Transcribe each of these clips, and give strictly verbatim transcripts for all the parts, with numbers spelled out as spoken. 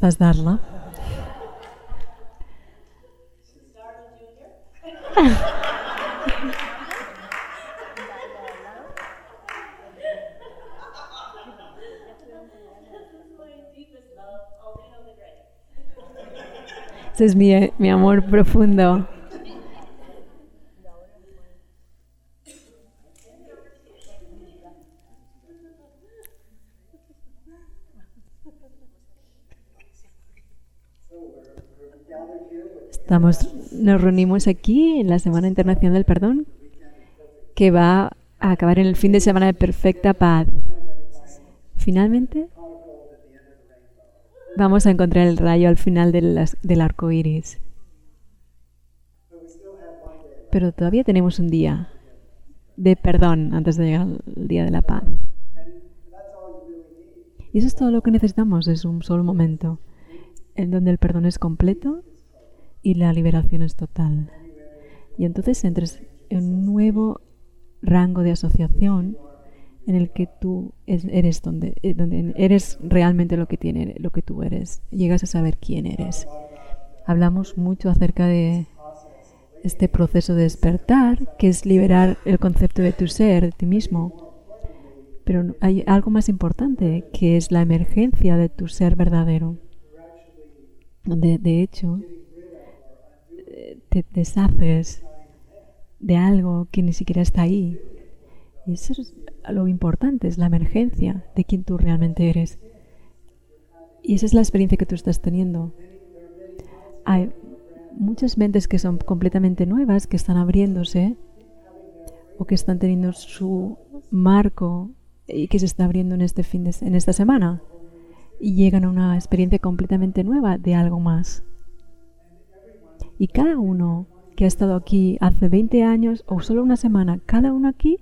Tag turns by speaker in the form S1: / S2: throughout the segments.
S1: ¿Gustas darla? Ese es mi, mi amor profundo. Estamos, nos reunimos aquí en la Semana Internacional del Perdón, que va a acabar en el fin de semana de perfecta paz. Finalmente, vamos a encontrar el rayo al final del, del arco iris. Pero todavía tenemos un día de perdón antes de llegar al día de la paz. Y eso es todo lo que necesitamos, es un solo momento en donde el perdón es completo y la liberación es total. Y entonces entres en un nuevo rango de asociación en el que tú eres donde, donde eres realmente lo que tiene, lo que tú eres. Llegas a saber quién eres. Hablamos mucho acerca de este proceso de despertar, que es liberar el concepto de tu ser, de ti mismo. Pero hay algo más importante, que es la emergencia de tu ser verdadero, donde de hecho te deshaces de algo que ni siquiera está ahí. Y eso es lo importante, es la emergencia de quién tú realmente eres. Y esa es la experiencia que tú estás teniendo. Hay muchas mentes que son completamente nuevas, que están abriéndose o que están teniendo su marco y que se está abriendo en este fin de, en esta semana, y llegan a una experiencia completamente nueva de algo más. Y cada uno que ha estado aquí hace veinte años o solo una semana, cada uno aquí,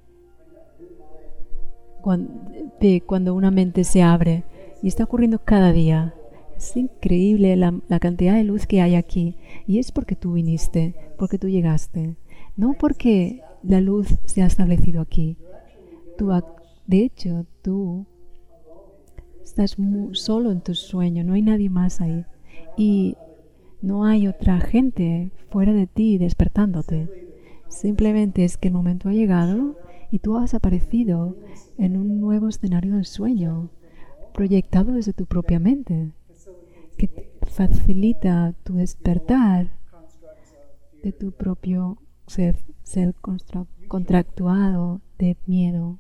S1: cuando, de cuando una mente se abre, y está ocurriendo cada día. Es increíble la, la cantidad de luz que hay aquí. Y es porque tú viniste, porque tú llegaste. No porque la luz se ha establecido aquí. Tú, de hecho, tú estás muy solo en tu sueño. No hay nadie más ahí. Y no hay otra gente fuera de ti despertándote. Simplemente es que el momento ha llegado y tú has aparecido en un nuevo escenario del sueño, proyectado desde tu propia mente, que facilita tu despertar de tu propio ser, ser contractuado de miedo.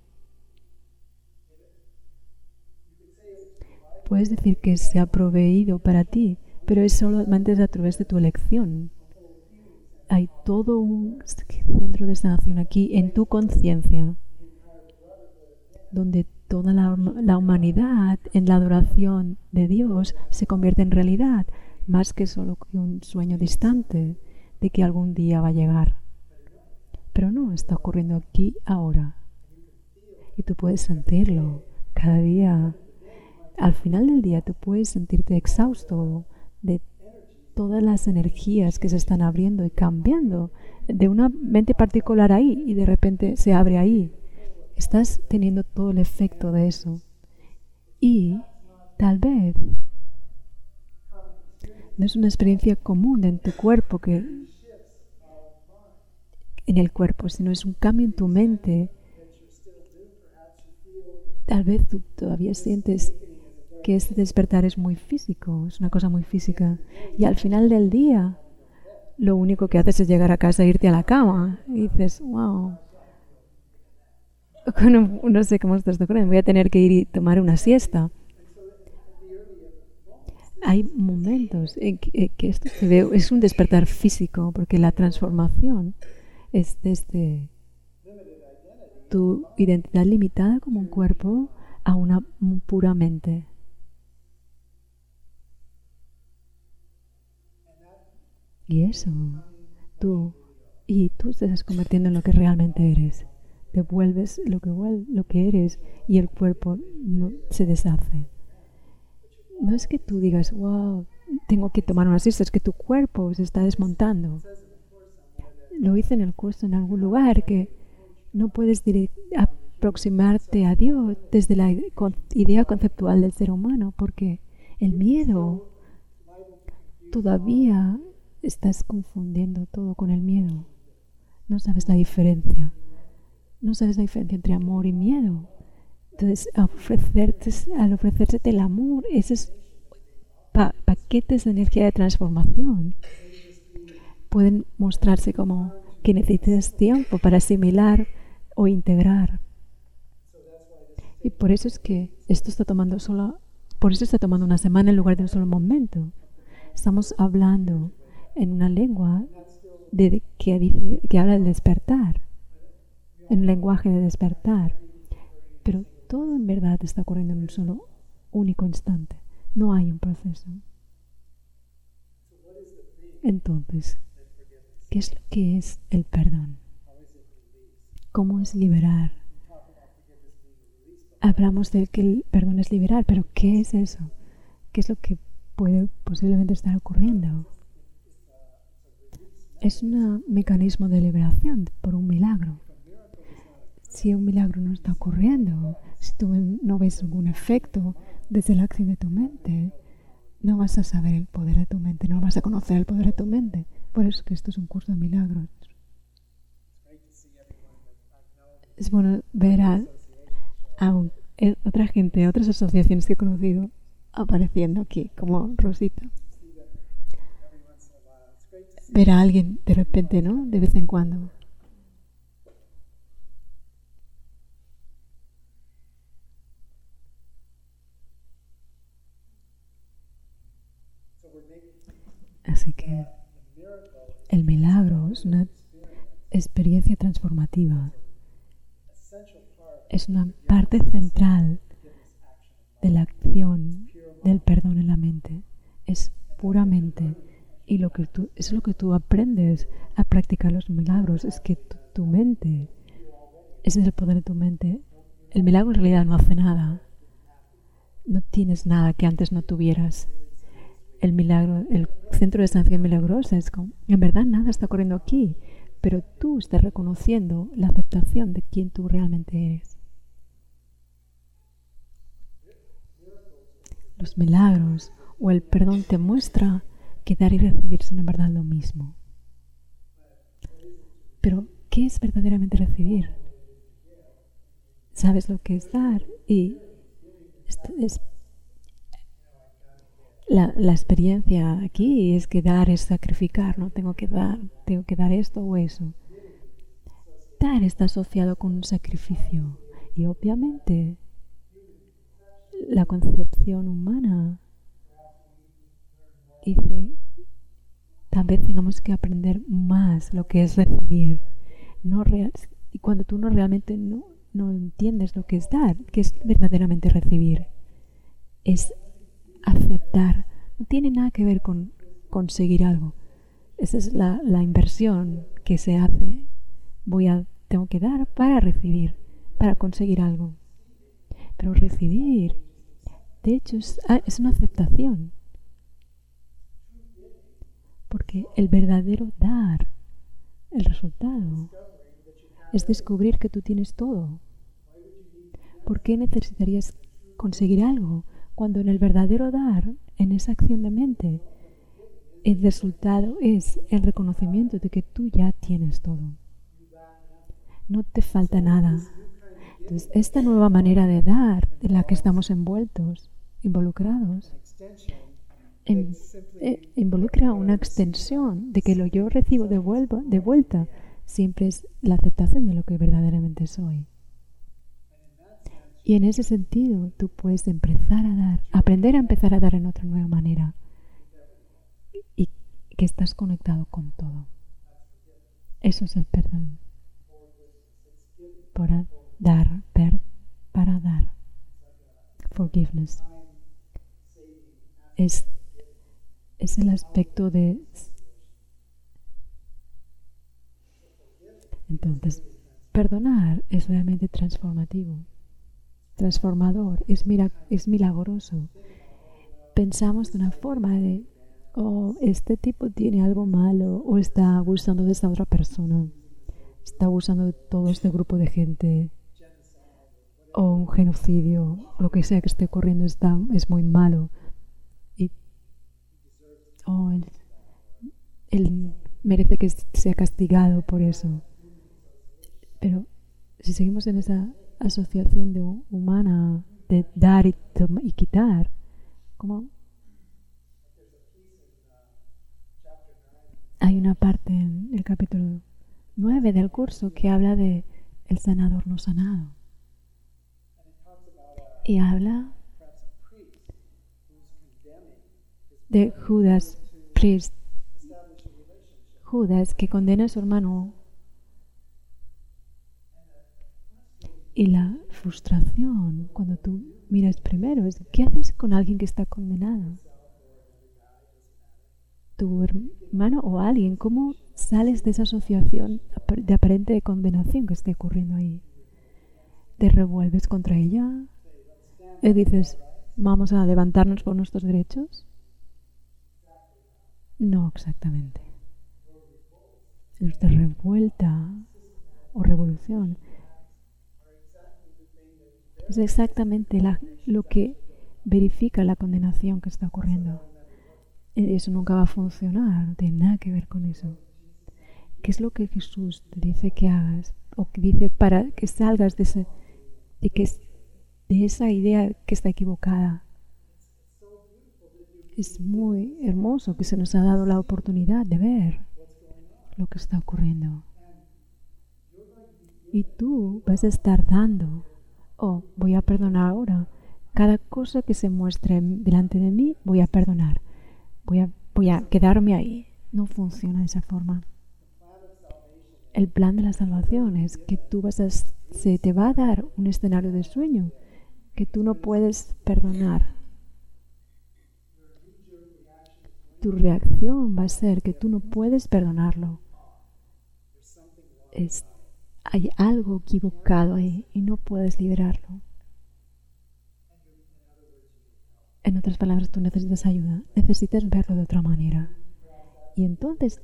S1: Puedes decir que se ha proveído para ti, pero es solamente a través de tu elección. Hay todo un centro de sanación aquí en tu conciencia, donde toda la, la humanidad en la adoración de Dios se convierte en realidad, más que solo un sueño distante de que algún día va a llegar. Pero no, está ocurriendo aquí ahora. Y tú puedes sentirlo cada día. Al final del día tú puedes sentirte exhausto de todas las energías que se están abriendo y cambiando de una mente particular ahí, y de repente se abre ahí. Estás teniendo todo el efecto de eso. Y tal vez no es una experiencia común en tu cuerpo, que en el cuerpo, sino es un cambio en tu mente. Tal vez tú todavía sientes que este despertar es muy físico, es una cosa muy física. Y al final del día, lo único que haces es llegar a casa e irte a la cama. Y dices, wow, no, no sé cómo estás ocurriendo, voy a tener que ir y tomar una siesta. Hay momentos en que, que esto se ve, es un despertar físico, porque la transformación es desde tu identidad limitada como un cuerpo a una pura mente. Y eso, tú, y tú te estás convirtiendo en lo que realmente eres. Te vuelves lo que, lo que eres, y el cuerpo no se deshace. No es que tú digas, wow, tengo que tomar una siesta, es que tu cuerpo se está desmontando. Lo hice en el curso en algún lugar, que no puedes aproximarte a Dios desde la idea conceptual del ser humano, porque El miedo, todavía estás confundiendo todo con el miedo. No sabes la diferencia. No sabes la diferencia entre amor y miedo. Entonces, al ofrecerte, al ofrecerse el amor, esos pa paquetes de energía de transformación pueden mostrarse como que necesitas tiempo para asimilar o integrar. Y por eso es que esto está tomando solo, por eso está tomando una semana en lugar de un solo momento. Estamos hablando en una lengua de, que, dice, que habla del despertar, en un lenguaje de despertar. Pero todo en verdad está ocurriendo en un solo único instante. No hay un proceso. Entonces, ¿qué es lo que es el perdón? ¿Cómo es liberar? Hablamos de que el perdón es liberar, pero ¿qué es eso? ¿Qué es lo que puede posiblemente estar ocurriendo? Es un mecanismo de liberación por un milagro. Si un milagro no está ocurriendo, si tú no ves ningún efecto desde la acción de tu mente, no vas a saber el poder de tu mente, no vas a conocer el poder de tu mente. Por eso es que esto es un curso de milagros. Es bueno ver a, a un, a otra gente, a otras asociaciones que he conocido apareciendo aquí, como Rosita. Ver a alguien de repente, ¿no? De vez en cuando. Así que el milagro es una experiencia transformativa. Es una parte central de la acción del perdón en la mente. Es puramente, y lo que tú, es lo que tú aprendes a practicar los milagros, es que tu, tu mente, ese es el poder de tu mente. El milagro en realidad no hace nada. No tienes nada que antes no tuvieras. El milagro, el centro de sanación milagrosa es como, en verdad nada está ocurriendo aquí, pero tú estás reconociendo la aceptación de quién tú realmente eres. Los milagros o el perdón te muestra que dar y recibir son en verdad lo mismo. Pero, ¿qué es verdaderamente recibir? Sabes lo que es dar y es, es La, la experiencia aquí es que dar es sacrificar, ¿no? Tengo que dar, tengo que dar esto o eso. Dar está asociado con un sacrificio y obviamente la concepción humana dice tal vez tengamos que aprender más lo que es recibir. No real, y cuando tú no realmente no, no entiendes lo que es dar, que es verdaderamente recibir, es aceptar. No tiene nada que ver con conseguir algo. Esa es la, la inversión que se hace. Voy a, tengo que dar para recibir, para conseguir algo. Pero recibir, de hecho, es, es una aceptación. Porque el verdadero dar, el resultado, es descubrir que tú tienes todo. ¿Por qué necesitarías conseguir algo? Cuando en el verdadero dar, en esa acción de mente, el resultado es el reconocimiento de que tú ya tienes todo. No te falta nada. Entonces, esta nueva manera de dar, en la que estamos envueltos, involucrados, en, eh, involucra una extensión de que lo yo recibo de, vuelva, de vuelta siempre es la aceptación de lo que verdaderamente soy. Y en ese sentido, tú puedes empezar a dar, aprender a empezar a dar en otra nueva manera. Y que estás conectado con todo. Eso es el perdón. Para dar, per, para dar. Forgiveness. Es, es el aspecto de... Entonces, perdonar es realmente transformativo. Transformador, es, mira, es milagroso. Pensamos de una forma de, oh, este tipo tiene algo malo o está abusando de esta otra persona, está abusando de todo este grupo de gente, o un genocidio, lo que sea que esté ocurriendo está, es muy malo. él merece que sea castigado por eso. Pero si seguimos en esa asociación de humana de dar y, y quitar, ¿cómo? Hay una parte en el capítulo nueve del curso que habla de el sanador no sanado. Y habla de Judas Priest. Judas que condena a su hermano. Y la frustración cuando tú miras primero es ¿qué haces con alguien que está condenado? Tu hermano o alguien, ¿cómo sales de esa asociación de aparente condenación que esté ocurriendo ahí? ¿Te revuelves contra ella? ¿Y dices, vamos a levantarnos por nuestros derechos? No exactamente. Es de revuelta o revolución. Es exactamente la, lo que verifica la condenación que está ocurriendo. Eso nunca va a funcionar, no tiene nada que ver con eso. ¿Qué es lo que Jesús te dice que hagas? O que dice para que salgas de, ese, de, que, de esa idea que está equivocada. Es muy hermoso que se nos ha dado la oportunidad de ver lo que está ocurriendo. Y tú vas a estar dando, oh, voy a perdonar ahora. Cada cosa que se muestre delante de mí, voy a perdonar. Voy a, voy a quedarme ahí. No funciona de esa forma. El plan de la salvación es que tú vas a, se te va a dar un escenario de sueño que tú no puedes perdonar. Tu reacción va a ser que tú no puedes perdonarlo. Es, hay algo equivocado ahí y no puedes liberarlo. En otras palabras, tú necesitas ayuda, necesitas verlo de otra manera. Y entonces,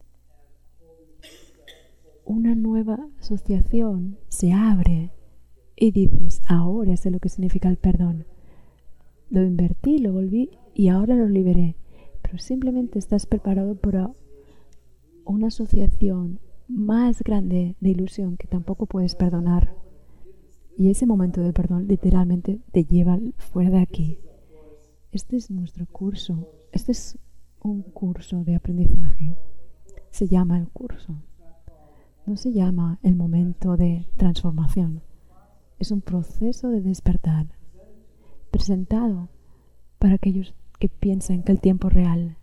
S1: una nueva asociación se abre y dices, ahora sé lo que significa el perdón. Lo invertí, lo volví y ahora lo liberé. Pero simplemente estás preparado para una asociación más grande de ilusión que tampoco puedes perdonar. Y ese momento de perdón literalmente te lleva fuera de aquí. Este es nuestro curso. Este es un curso de aprendizaje. Se llama el curso. No se llama el momento de transformación. Es un proceso de despertar presentado para aquellos que piensan que el tiempo real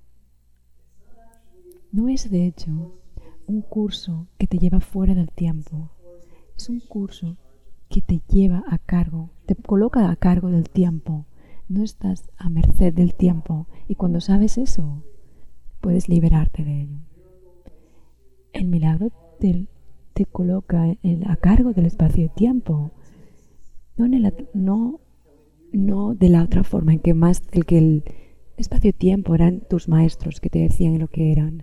S1: no es de hecho un curso que te lleva fuera del tiempo. Es un curso que te lleva a cargo, te coloca a cargo del tiempo. No estás a merced del tiempo y cuando sabes eso, puedes liberarte de ello. El milagro te, te coloca en, a cargo del espacio y tiempo, no, en el, no, no de la otra forma en que más el que el espacio y tiempo eran tus maestros que te decían lo que eran.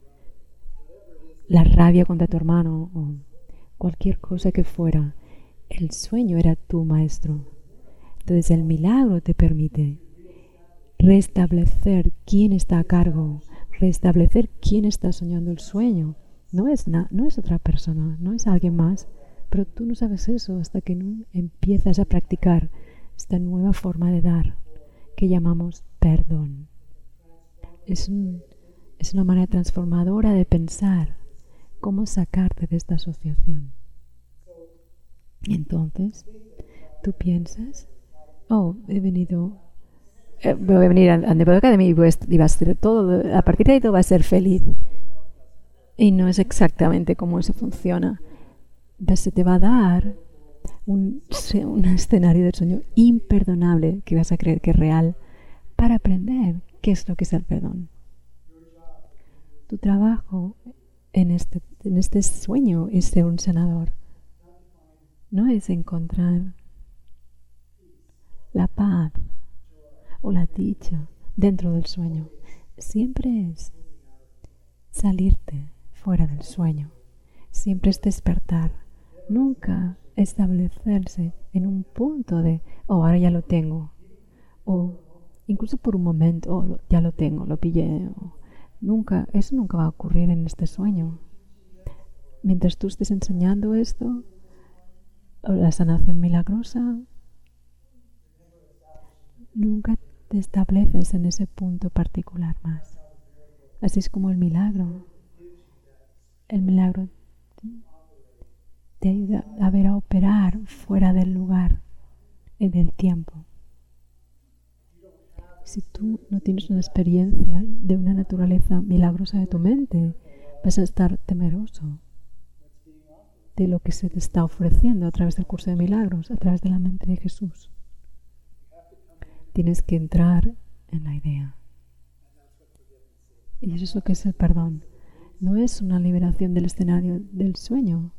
S1: La rabia contra tu hermano o cualquier cosa que fuera, el sueño era tu maestro. Entonces el milagro te permite restablecer quién está a cargo, restablecer quién está soñando el sueño. No es, na, no es otra persona, no es alguien más, pero tú no sabes eso hasta que no empiezas a practicar esta nueva forma de dar que llamamos perdón. Es, un, es una manera transformadora de pensar cómo sacarte de esta asociación. Y entonces tú piensas, oh, he venido, eh, voy a venir a la academia y, voy a, y va a ser todo, a partir de ahí todo va a ser feliz. Y no es exactamente cómo eso funciona. Se te va a dar un, un escenario de sueño imperdonable que vas a creer que es real para aprender qué es lo que es el perdón. Tu trabajo en este, en este sueño es ser un sanador. No es encontrar la paz o la dicha dentro del sueño. Siempre es salirte fuera del sueño. Siempre es despertar. Nunca establecerse en un punto de, oh, ahora ya lo tengo. O incluso por un momento, oh, ya lo tengo, lo pillé. O, Nunca, eso nunca va a ocurrir en este sueño. Mientras tú estés enseñando esto, o la sanación milagrosa, nunca te estableces en ese punto particular más. Así es como el milagro. El milagro te ayuda a ver a operar fuera del lugar y del tiempo. Si tú no tienes una experiencia de una naturaleza milagrosa de tu mente, vas a estar temeroso de lo que se te está ofreciendo a través del curso de milagros, a través de la mente de Jesús. Tienes que entrar en la idea. Y eso es lo que es el perdón. No es una liberación del escenario del sueño.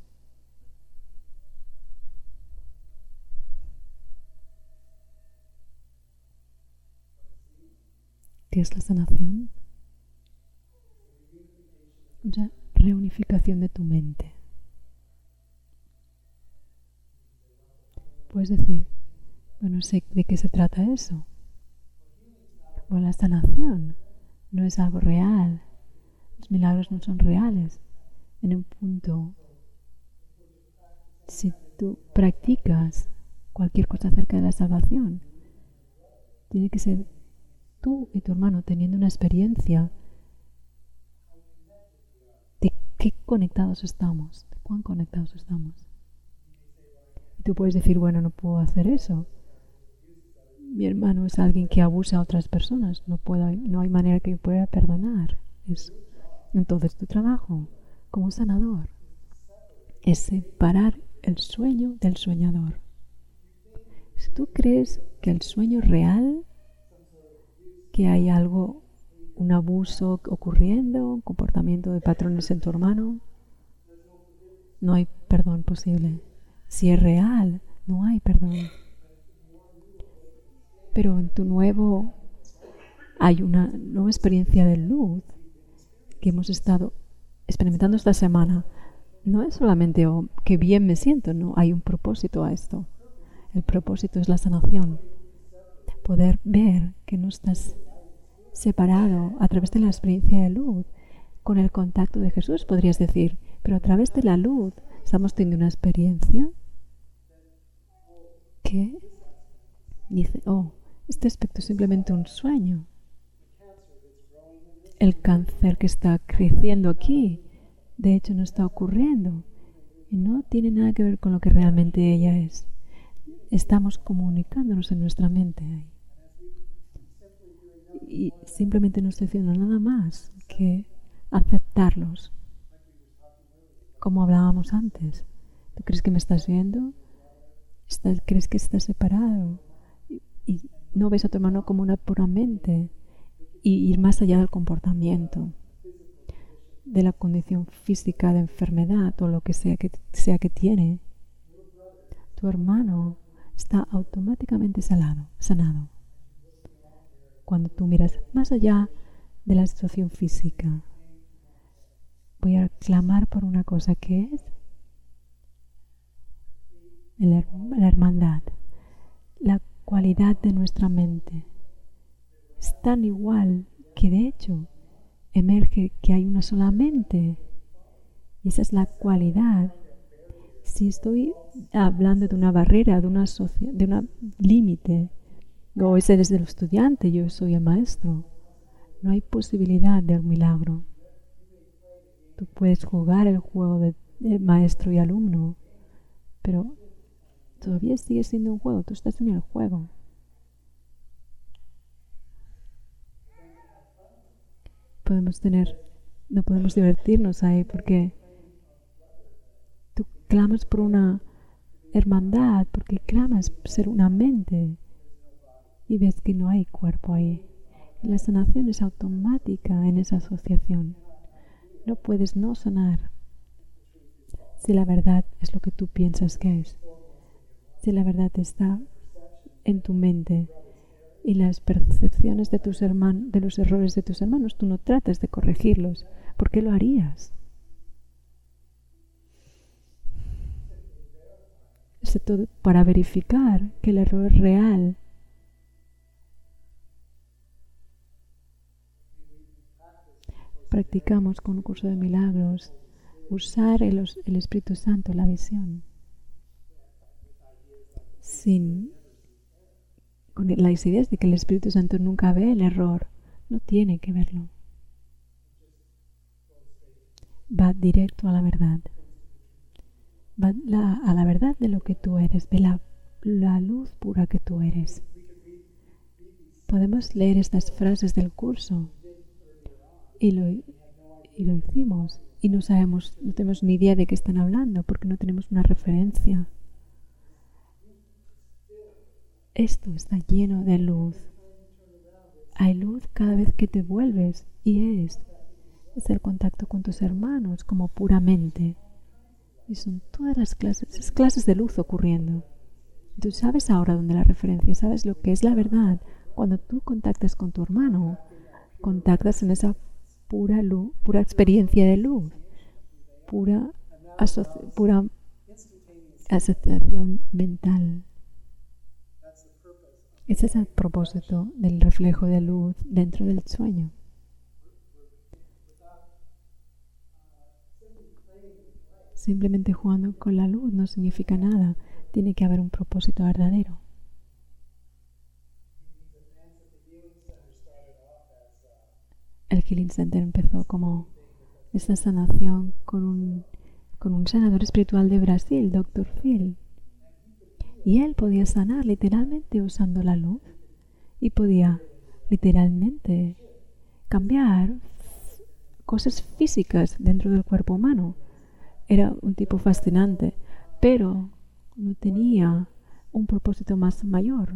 S1: ¿Qué es la sanación? Una reunificación de tu mente. Puedes decir, bueno, sé de qué se trata eso. Bueno, la sanación no es algo real. Los milagros no son reales. En un punto, si tú practicas cualquier cosa acerca de la salvación, tiene que ser tú y tu hermano teniendo una experiencia de qué conectados estamos, de cuán conectados estamos. Y tú puedes decir, bueno, no puedo hacer eso. Mi hermano es alguien que abusa a otras personas. No puedo, no hay manera que yo pueda perdonar eso. Entonces tu trabajo como sanador es separar el sueño del soñador. Si tú crees que el sueño es real, que hay algo, un abuso ocurriendo, un comportamiento de patrones en tu hermano, no hay perdón posible. Si es real, no hay perdón. Pero en tu nuevo, hay una nueva experiencia de luz que hemos estado experimentando esta semana. No es solamente, oh, qué bien me siento, no, hay un propósito a esto. El propósito es la sanación. Poder ver que no estás separado a través de la experiencia de luz con el contacto de Jesús, podrías decir, pero a través de la luz estamos teniendo una experiencia que dice, oh, este aspecto es simplemente un sueño. El cáncer que está creciendo aquí, de hecho, no está ocurriendo y no tiene nada que ver con lo que realmente ella es. Estamos comunicándonos en nuestra mente ahí. Y simplemente no estoy haciendo nada más que aceptarlos. Como hablábamos antes. ¿Tú crees que me estás viendo? ¿Estás, ¿Crees que estás separado? Y, y no ves a tu hermano como una pura mente. Y ir más allá del comportamiento, de la condición física de enfermedad o lo que sea que, sea que tiene. Tu hermano está automáticamente sanado, sanado. Cuando tú miras más allá de la situación física, voy a clamar por una cosa que es la hermandad, la cualidad de nuestra mente. Es tan igual que de hecho emerge que hay una sola mente. Y esa es la cualidad. Si estoy hablando de una barrera, de una socia- de un límite, o ese es el estudiante, yo soy el maestro, no hay posibilidad de un milagro. Tú puedes jugar el juego de, de maestro y alumno, pero todavía sigue siendo un juego, tú estás en el juego. Podemos tener, no podemos divertirnos ahí porque tú clamas por una hermandad, porque clamas por ser una mente y ves que no hay cuerpo ahí. Y la sanación es automática en esa asociación. No puedes no sanar si la verdad es lo que tú piensas que es. Si la verdad está en tu mente y las percepciones de tus hermanos, de los errores de tus hermanos, tú no tratas de corregirlos. ¿Por qué lo harías? Es todo para verificar que el error es real. practicamos con un curso de milagros, usar el, el Espíritu Santo, la visión, sin con las ideas de que el Espíritu Santo nunca ve el error, no tiene que verlo. Va directo a la verdad. Va la, a la verdad de lo que tú eres, de la, la luz pura que tú eres. Podemos leer estas frases del curso y lo, y lo hicimos y no sabemos, no tenemos ni idea de qué están hablando porque no tenemos una referencia. Esto está lleno de luz. Hay luz cada vez que te vuelves y es, es el contacto con tus hermanos como puramente. Y son todas las clases, esas clases de luz ocurriendo. Tú sabes ahora dónde la referencia, sabes lo que es la verdad. Cuando tú contactas con tu hermano, contactas en esa pura luz, pura experiencia de luz, pura, asoci- pura asociación mental. Ese es el propósito del reflejo de luz dentro del sueño. Simplemente jugando con la luz no significa nada. Tiene que haber un propósito verdadero. El Healing Center empezó como esta sanación con un, con un sanador espiritual de Brasil, doctor Phil. Y él podía sanar literalmente usando la luz. Y podía literalmente cambiar cosas físicas dentro del cuerpo humano. Era un tipo fascinante, pero no tenía un propósito más mayor.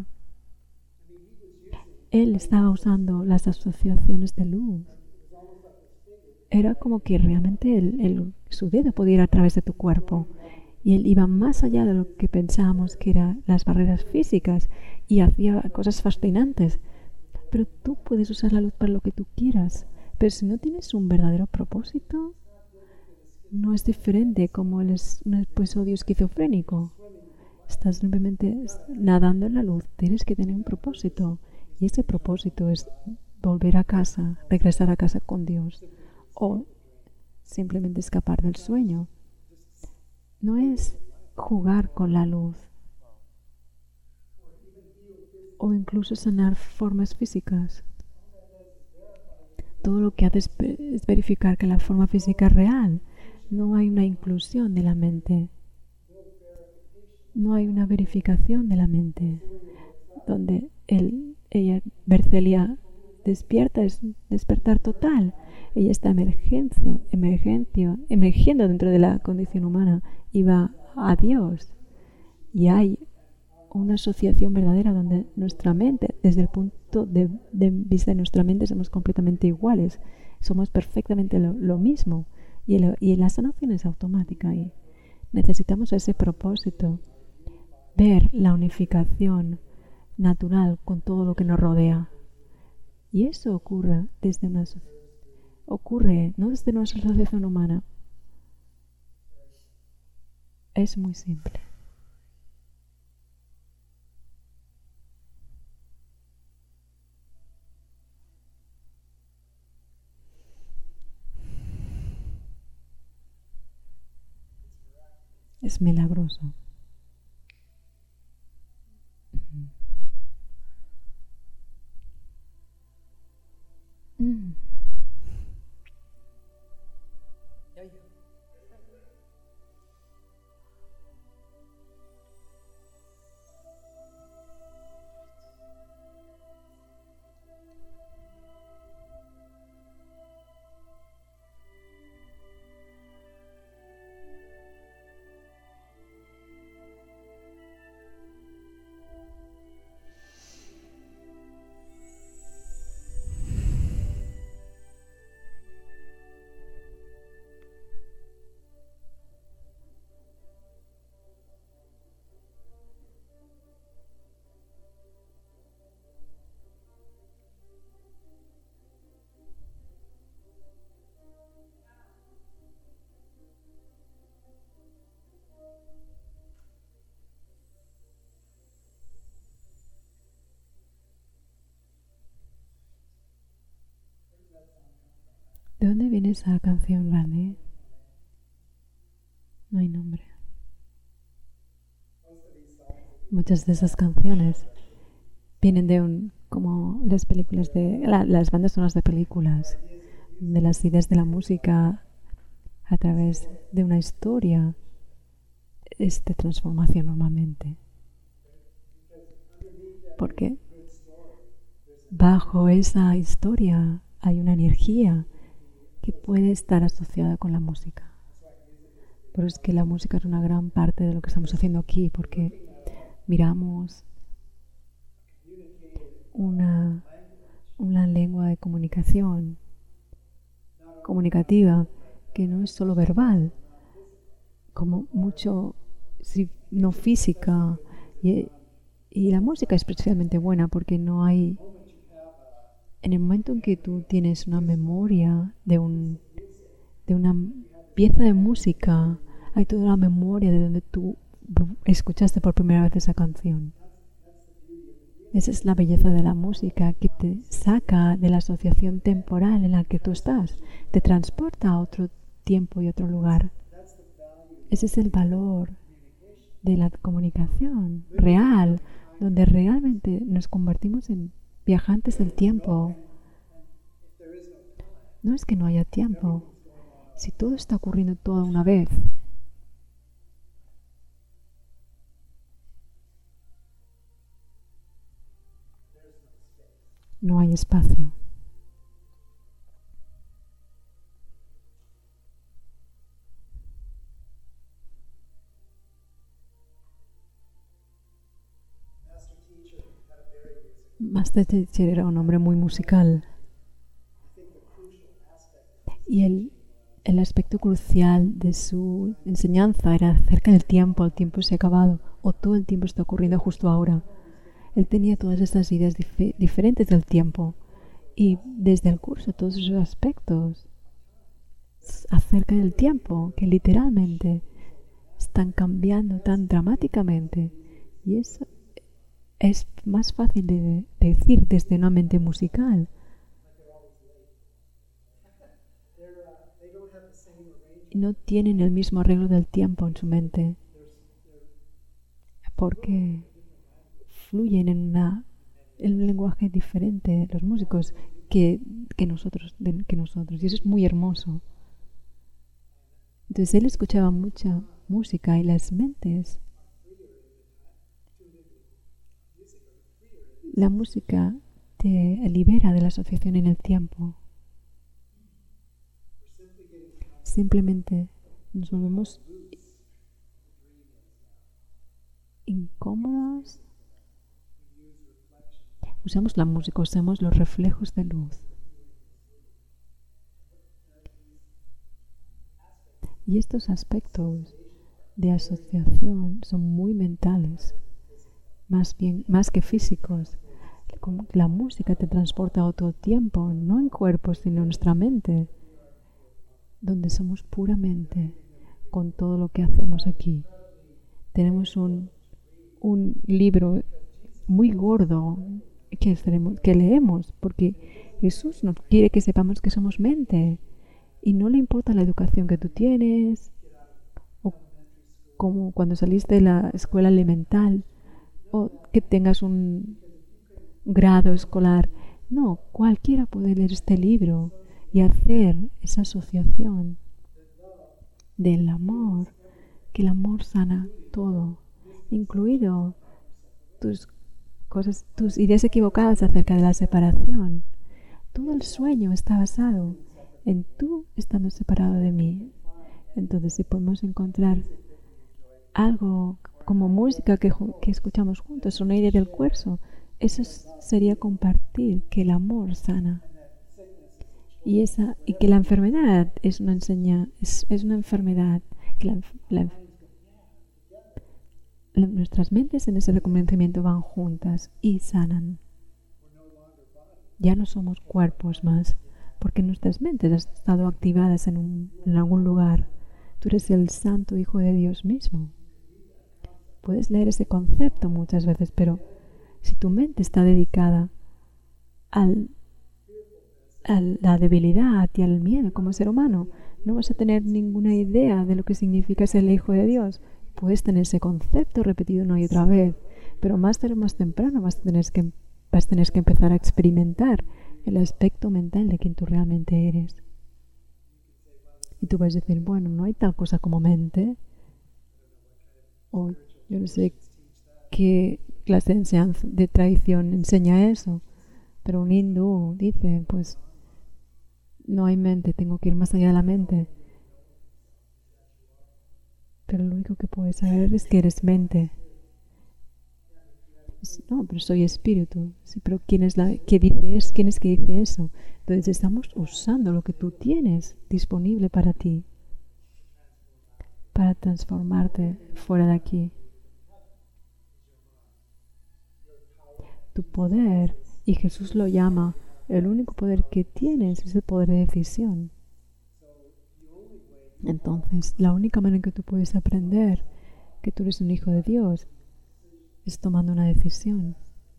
S1: Él estaba usando las asociaciones de luz. Era como que realmente el, el, su dedo podía ir a través de tu cuerpo. Y él iba más allá de lo que pensábamos que eran las barreras físicas y hacía cosas fascinantes. Pero tú puedes usar la luz para lo que tú quieras. Pero si no tienes un verdadero propósito, no es diferente como el es un episodio esquizofrénico. Estás simplemente nadando en la luz. Tienes que tener un propósito. Y ese propósito es volver a casa, regresar a casa con Dios. O simplemente escapar del sueño. No es jugar con la luz. O incluso sanar formas físicas. Todo lo que hace es verificar que la forma física es real. No hay una inclusión de la mente. No hay una verificación de la mente. Donde él, ella, Bercelia, despierta, es despertar total. Ella está emergencia, emergencia, emergiendo dentro de la condición humana y va a Dios. Y hay una asociación verdadera donde nuestra mente, desde el punto de, de vista de nuestra mente, somos completamente iguales. Somos perfectamente lo, lo mismo. Y, el, y la sanación es automática. Y necesitamos ese propósito. Ver la unificación natural con todo lo que nos rodea. Y eso ocurre desde una ocurre no desde nuestra asociación humana. Es muy simple. Es milagroso. Mm. viene esa canción, Randy? No hay nombre. Muchas de esas canciones vienen de un, como las películas de, la, las bandas sonoras de películas, de las ideas de la música a través de una historia es de transformación normalmente. Porque bajo esa historia hay una energía que puede estar asociada con la música. Pero es que la música es una gran parte de lo que estamos haciendo aquí, porque miramos una, una lengua de comunicación comunicativa que no es solo verbal, como mucho, si no física. Y, y la música es especialmente buena porque no hay... En el momento en que tú tienes una memoria de, un, de una pieza de música, hay toda la memoria de donde tú escuchaste por primera vez esa canción. Esa es la belleza de la música, que te saca de la asociación temporal en la que tú estás, te transporta a otro tiempo y otro lugar. Ese es el valor de la comunicación real, donde realmente nos convertimos en viajantes del tiempo. No es que no haya tiempo. Si todo está ocurriendo toda una vez, no hay espacio. Master Teacher era un hombre muy musical. Y el, el aspecto crucial de su enseñanza era acerca del tiempo. El tiempo se ha acabado, o todo el tiempo está ocurriendo justo ahora. Él tenía todas estas ideas dif- diferentes del tiempo. Y desde el curso, todos esos aspectos acerca del tiempo, que literalmente están cambiando tan dramáticamente. Y eso es más fácil de decir desde una mente musical. No tienen el mismo arreglo del tiempo en su mente, porque fluyen en, una, en un lenguaje diferente los músicos que, que, nosotros, de, que nosotros. Y eso es muy hermoso. Entonces él escuchaba mucha música y las mentes. La música te libera de la asociación en el tiempo. Simplemente nos volvemos incómodos. Usamos la música, usamos los reflejos de luz. Y estos aspectos de asociación son muy mentales, más bien, más que físicos. La música te transporta a otro tiempo, no en cuerpos, sino en nuestra mente, donde somos puramente con todo lo que hacemos aquí. Tenemos un, un libro muy gordo que, que leemos, porque Jesús nos quiere que sepamos que somos mente y no le importa la educación que tú tienes, o como cuando saliste de la escuela elemental, o que tengas un grado escolar. No, cualquiera puede leer este libro y hacer esa asociación del amor, que el amor sana todo, incluido tus cosas, tus ideas equivocadas acerca de la separación. Todo el sueño está basado en tú estando separado de mí. Entonces, si podemos encontrar algo como música que, que escuchamos juntos, una idea del cuerpo, eso sería compartir que el amor sana. Y, esa, y que la enfermedad es una enseña, es, es una enfermedad. Que la, la, la, nuestras mentes en ese reconocimiento van juntas y sanan. Ya no somos cuerpos más, porque nuestras mentes han estado activadas en, un, en algún lugar. Tú eres el santo Hijo de Dios mismo. Puedes leer ese concepto muchas veces, pero si tu mente está dedicada al a la debilidad y al miedo como ser humano. No vas a tener ninguna idea de lo que significa ser el Hijo de Dios. Puedes tener ese concepto repetido una y otra vez, pero más tarde o más temprano vas a tener que, vas a tener que empezar a experimentar el aspecto mental de quien tú realmente eres. Y tú puedes decir, bueno, no hay tal cosa como mente, o yo no sé qué clase de enseñanza, de tradición enseña eso, pero un hindú dice, pues no hay mente, tengo que ir más allá de la mente. Pero lo único que puedes saber es que eres mente. No, pero soy espíritu. Sí, pero ¿quién es la que dice eso? ¿Quién es que dice eso? Entonces estamos usando lo que tú tienes disponible para ti, para transformarte fuera de aquí. Tu poder, y Jesús lo llama, el único poder que tienes es el poder de decisión. Entonces, la única manera en que tú puedes aprender que tú eres un hijo de Dios es tomando una decisión.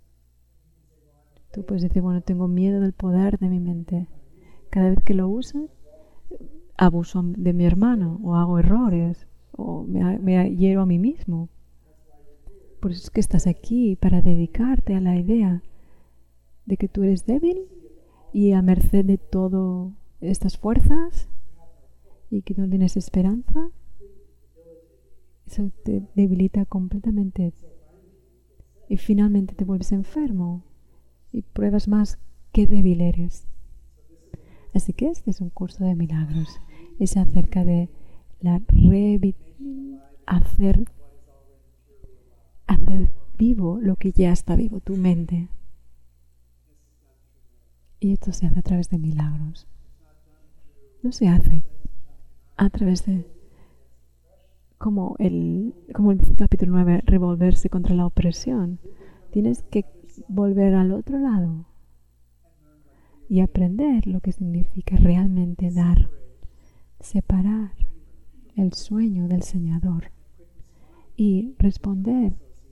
S1: Tú puedes decir, bueno, tengo miedo del poder de mi mente. Cada vez que lo uso, abuso de mi hermano, o hago errores, o me, me hiero a mí mismo. Por eso es que estás aquí, para dedicarte a la idea de que tú eres débil y a merced de todas estas fuerzas y que no tienes esperanza. Eso te debilita completamente y finalmente te vuelves enfermo y pruebas más qué débil eres. Así que este es un curso de milagros. Es acerca de la revi- hacer, hacer vivo lo que ya está vivo, tu mente. Y esto se hace a través de milagros. No se hace a través de, como el, como el capítulo nueve, revolverse contra la opresión. Tienes que volver al otro lado y aprender lo que significa realmente dar, separar el sueño del soñador y responder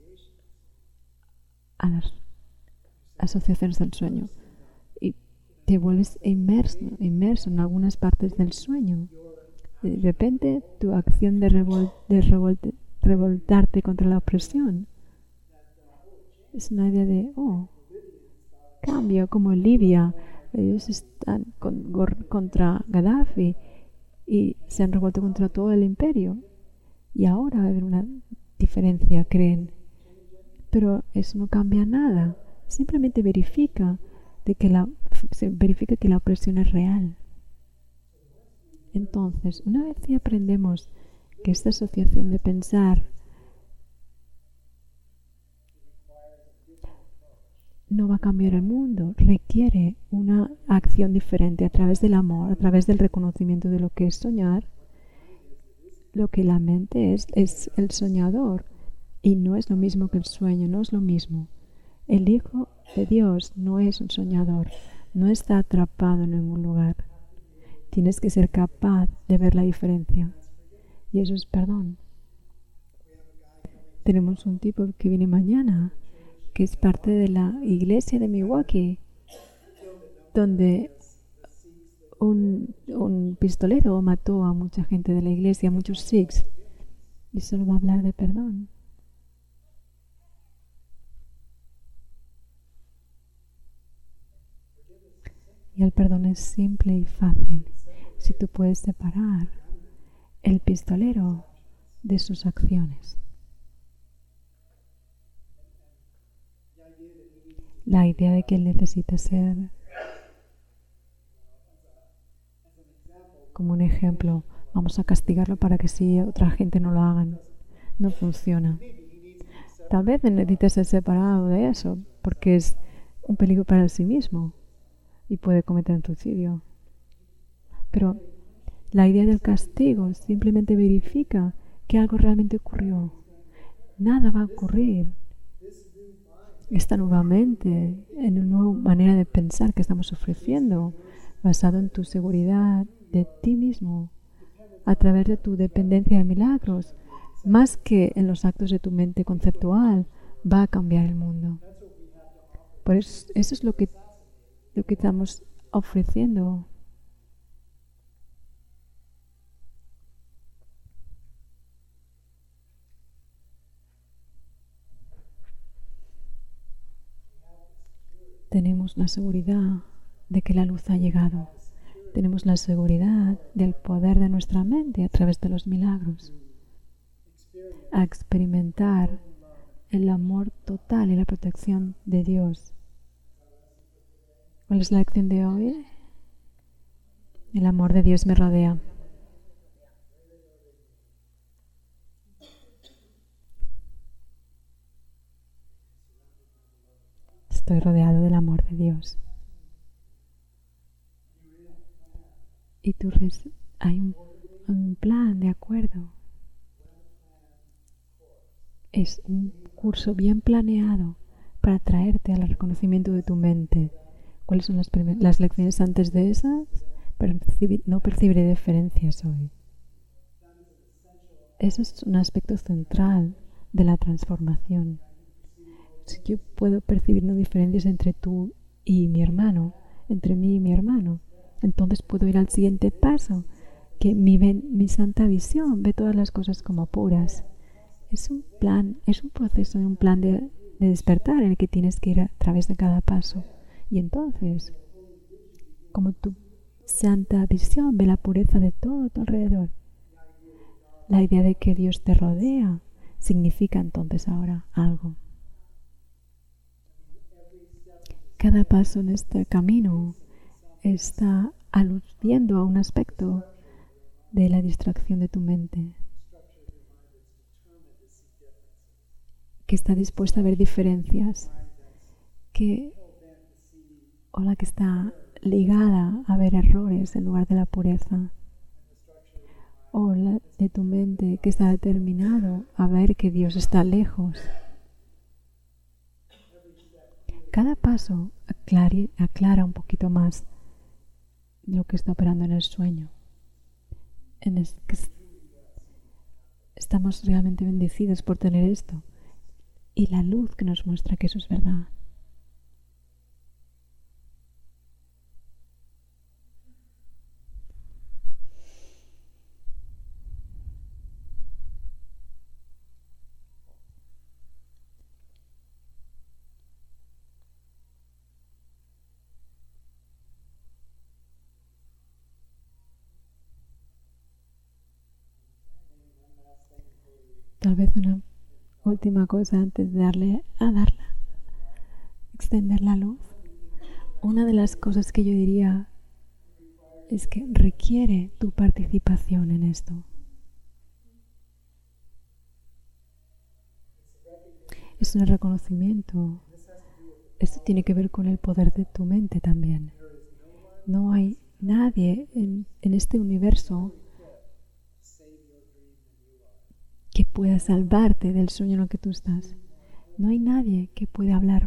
S1: a las asociaciones del sueño. Y te vuelves inmerso, inmerso en algunas partes del sueño. De repente, tu acción de, revol de revolte revoltarte contra la opresión es una idea de, oh, cambio, como Libia. Ellos están con, contra Gaddafi y se han revuelto contra todo el imperio. Y ahora va a haber una diferencia, creen. Pero eso no cambia nada. Simplemente verifica, de que la, se verifica que la opresión es real. Entonces, una vez que aprendemos que esta asociación de pensar no va a cambiar el mundo, requiere una acción diferente a través del amor, a través del reconocimiento de lo que es soñar. Lo que la mente es, es el soñador y no es lo mismo que el sueño, no es lo mismo. El Hijo de Dios no es un soñador, no está atrapado en ningún lugar. Tienes que ser capaz de ver la diferencia. Y eso es perdón. Tenemos un tipo que viene mañana, que es parte de la iglesia de Milwaukee, donde un, un pistolero mató a mucha gente de la iglesia, a muchos sikhs, y solo va a hablar de perdón. Y el perdón es simple y fácil. Si tú puedes separar el pistolero de sus acciones. La idea de que él necesita ser, como un ejemplo, vamos a castigarlo para que si otra gente no lo hagan, no funciona. Tal vez necesite ser separado de eso, porque es un peligro para sí mismo y puede cometer un suicidio. Pero la idea del castigo simplemente verifica que algo realmente ocurrió. Nada va a ocurrir. Esta nuevamente en una nueva manera de pensar que estamos ofreciendo, basado en tu seguridad de ti mismo, a través de tu dependencia de milagros, más que en los actos de tu mente conceptual, va a cambiar el mundo. Por eso, eso es lo que, lo que estamos ofreciendo. Tenemos la seguridad de que la luz ha llegado. Tenemos la seguridad del poder de nuestra mente a través de los milagros. A experimentar el amor total y la protección de Dios. ¿Cuál es la lección de hoy? El amor de Dios me rodea. Estoy rodeado del amor de Dios. Y tú res hay un, un plan, de acuerdo. Es un curso bien planeado para traerte al reconocimiento de tu mente. ¿Cuáles son las, las lecciones antes de esas? Percibir, no percibiré diferencias hoy. Eso es un aspecto central de la transformación. Si yo puedo percibir no diferencias entre tú y mi hermano, entre mí y mi hermano, entonces puedo ir al siguiente paso, que mi, ven, mi santa visión ve todas las cosas como puras. Es un plan, es un proceso, un plan de, de despertar en el que tienes que ir a través de cada paso. Y entonces, como tu santa visión ve la pureza de todo a tu alrededor, la idea de que Dios te rodea significa entonces ahora algo. Cada paso en este camino está aludiendo a un aspecto de la distracción de tu mente, que está dispuesta a ver diferencias, que, o la que está ligada a ver errores en lugar de la pureza, o la de tu mente que está determinado a ver que Dios está lejos. Cada paso aclare, aclara un poquito más lo que está operando en el sueño. En es que estamos realmente bendecidos por tener esto y la luz que nos muestra que eso es verdad. Tal vez una última cosa antes de darle a darla, extender la luz. Una de las cosas que yo diría es que requiere tu participación en esto. Es un reconocimiento. Esto tiene que ver con el poder de tu mente también. No hay nadie en, en este universo que pueda salvarte del sueño en el que tú estás. No hay nadie que pueda hablar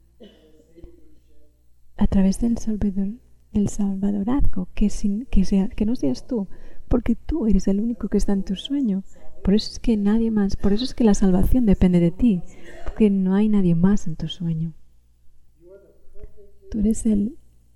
S1: a través del, salvador, del salvadorazgo que, sin, que, sea, que no seas tú, porque tú eres el único que está en tu sueño. Por eso es que nadie más, por eso es que la salvación depende de ti, porque no hay nadie más en tu sueño. Tú eres el,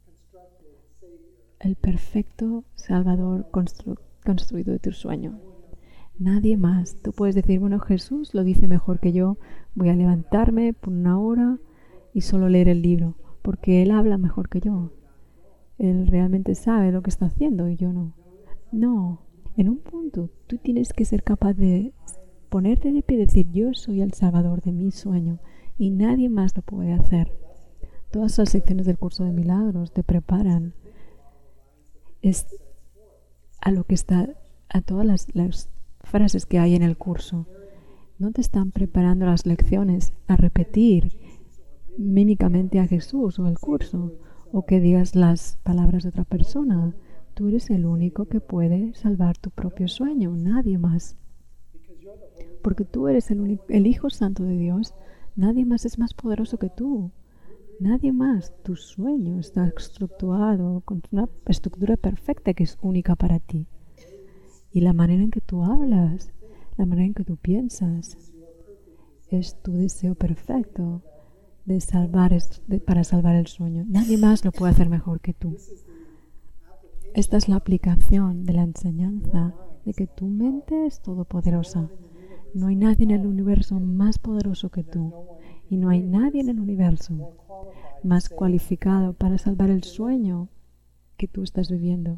S1: el perfecto salvador constru, construido de tu sueño. Nadie más. Tú puedes decir, bueno, Jesús lo dice mejor que yo, voy a levantarme por una hora y solo leer el libro, porque Él habla mejor que yo. Él realmente sabe lo que está haciendo y yo no. No, en un punto tú tienes que ser capaz de ponerte de pie y decir, yo soy el salvador de mi sueño y nadie más lo puede hacer. Todas las secciones del curso de milagros te preparan es a lo que está, a todas las, las frases que hay en el curso. No te están preparando las lecciones a repetir mímicamente a Jesús o el curso, o que digas las palabras de otra persona. Tú eres el único que puede salvar tu propio sueño, nadie más. Porque tú eres el, único, el Hijo Santo de Dios, nadie más es más poderoso que tú. Nadie más. Tu sueño está estructurado con una estructura perfecta que es única para ti. Y la manera en que tú hablas, la manera en que tú piensas, es tu deseo perfecto. de salvar es- de- para salvar el sueño. Nadie más lo puede hacer mejor que tú. Esta es la aplicación de la enseñanza de que tu mente es todopoderosa. No hay nadie en el universo más poderoso que tú. Y no hay nadie en el universo más cualificado para salvar el sueño que tú estás viviendo.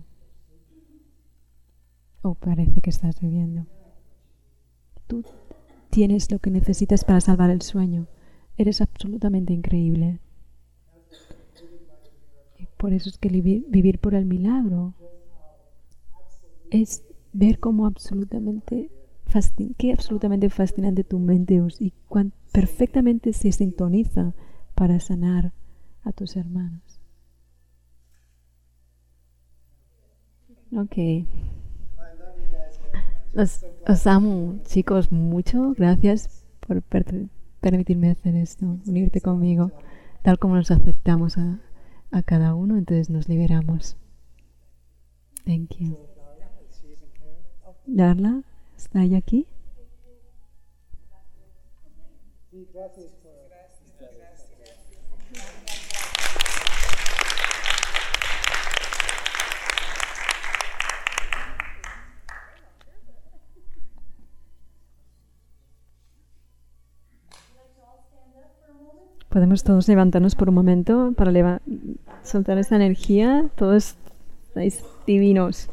S1: O parece que estás viviendo. Tú tienes lo que necesitas para salvar el sueño. Eres absolutamente increíble. Y por eso es que li- vivir por el milagro es ver cómo absolutamente fascin- qué absolutamente fascinante tu mente es y cuán perfectamente se sintoniza para sanar a tus hermanos. Ok. Os, os amo, chicos, mucho. Gracias por per- permitirme hacer esto, unirte conmigo, tal como nos aceptamos a, a cada uno, entonces nos liberamos. Thank you. Darla, ¿está ella aquí? Podemos todos levantarnos por un momento para leva- soltar esta energía. Todos estáis divinos.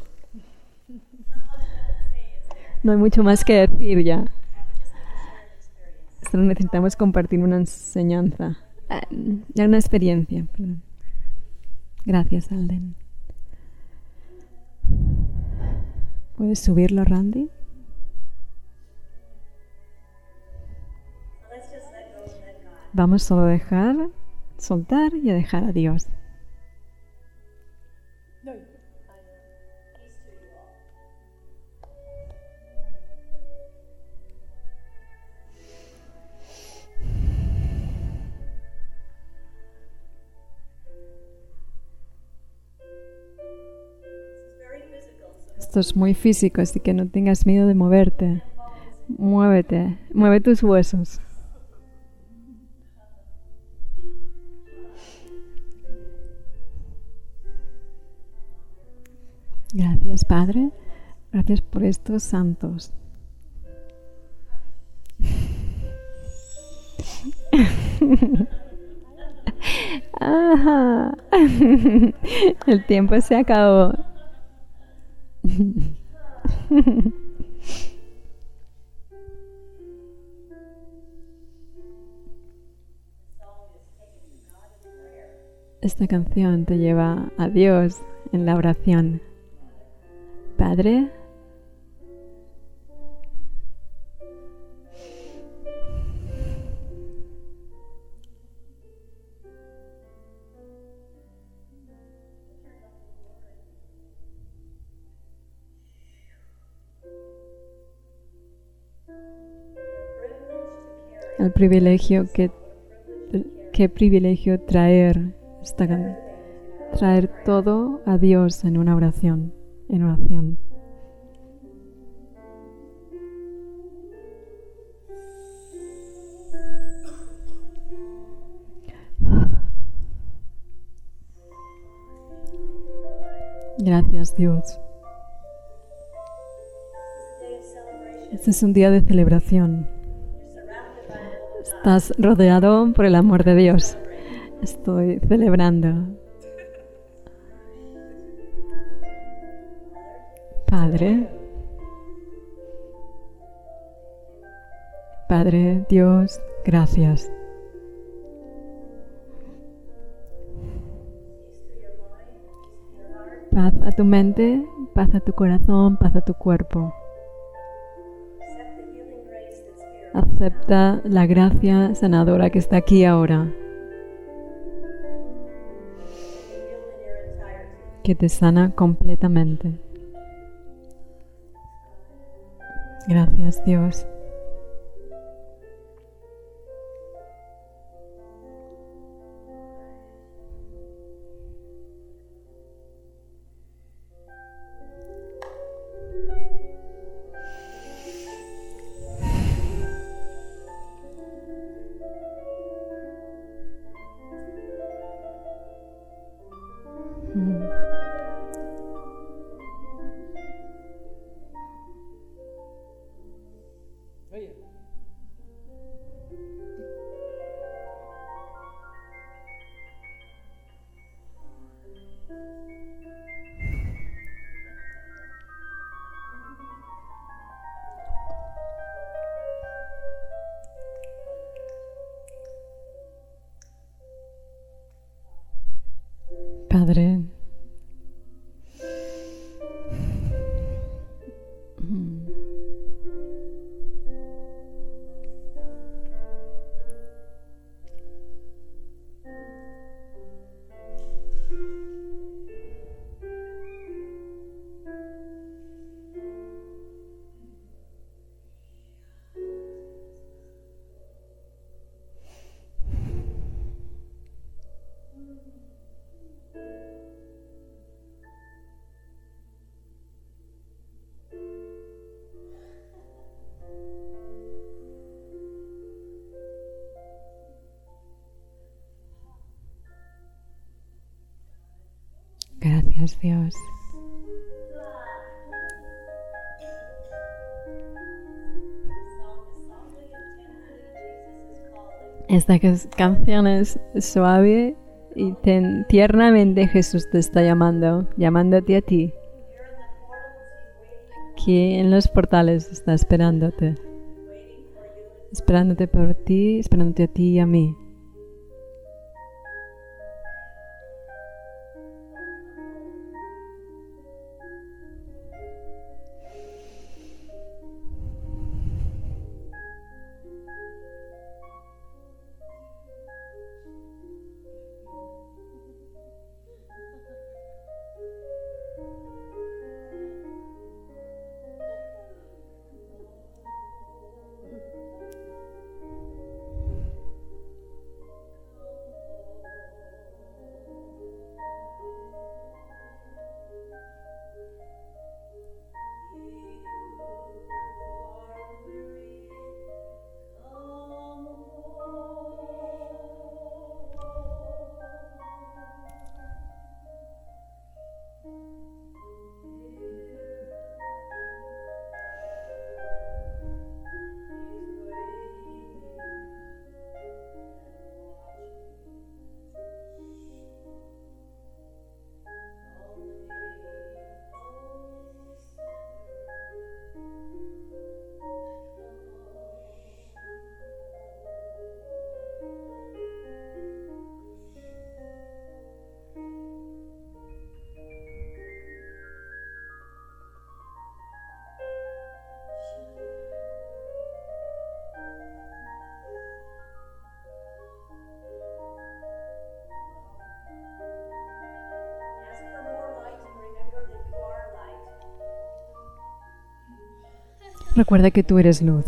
S1: No hay mucho más que decir ya. Solo necesitamos compartir una enseñanza. Ah, ya una experiencia. Perdón. Gracias, Alden. ¿Puedes subirlo, Randy? Vamos solo a dejar, soltar y a dejar a Dios. Esto es muy físico, así que no tengas miedo de moverte. Muévete, mueve tus huesos. Gracias, Padre. Gracias por estos santos. Ajá. El tiempo se acabó. Esta canción te lleva a Dios en la oración. Padre, el privilegio que qué privilegio traer esta traer todo a Dios en una oración, en oración. Gracias, Dios. Este es un día de celebración. Estás rodeado por el amor de Dios. Estoy celebrando. Padre, Padre Dios, gracias. Paz a tu mente, paz a tu corazón, paz a tu cuerpo. Acepta la gracia sanadora que está aquí ahora, que te sana completamente. Gracias, Dios. Padre. Gracias, Dios. Esta canción es suave y ten, tiernamente Jesús te está llamando, llamándote a ti. Aquí en los portales está esperándote. Esperándote por ti, esperándote a ti y a mí. Recuerda que tú eres luz.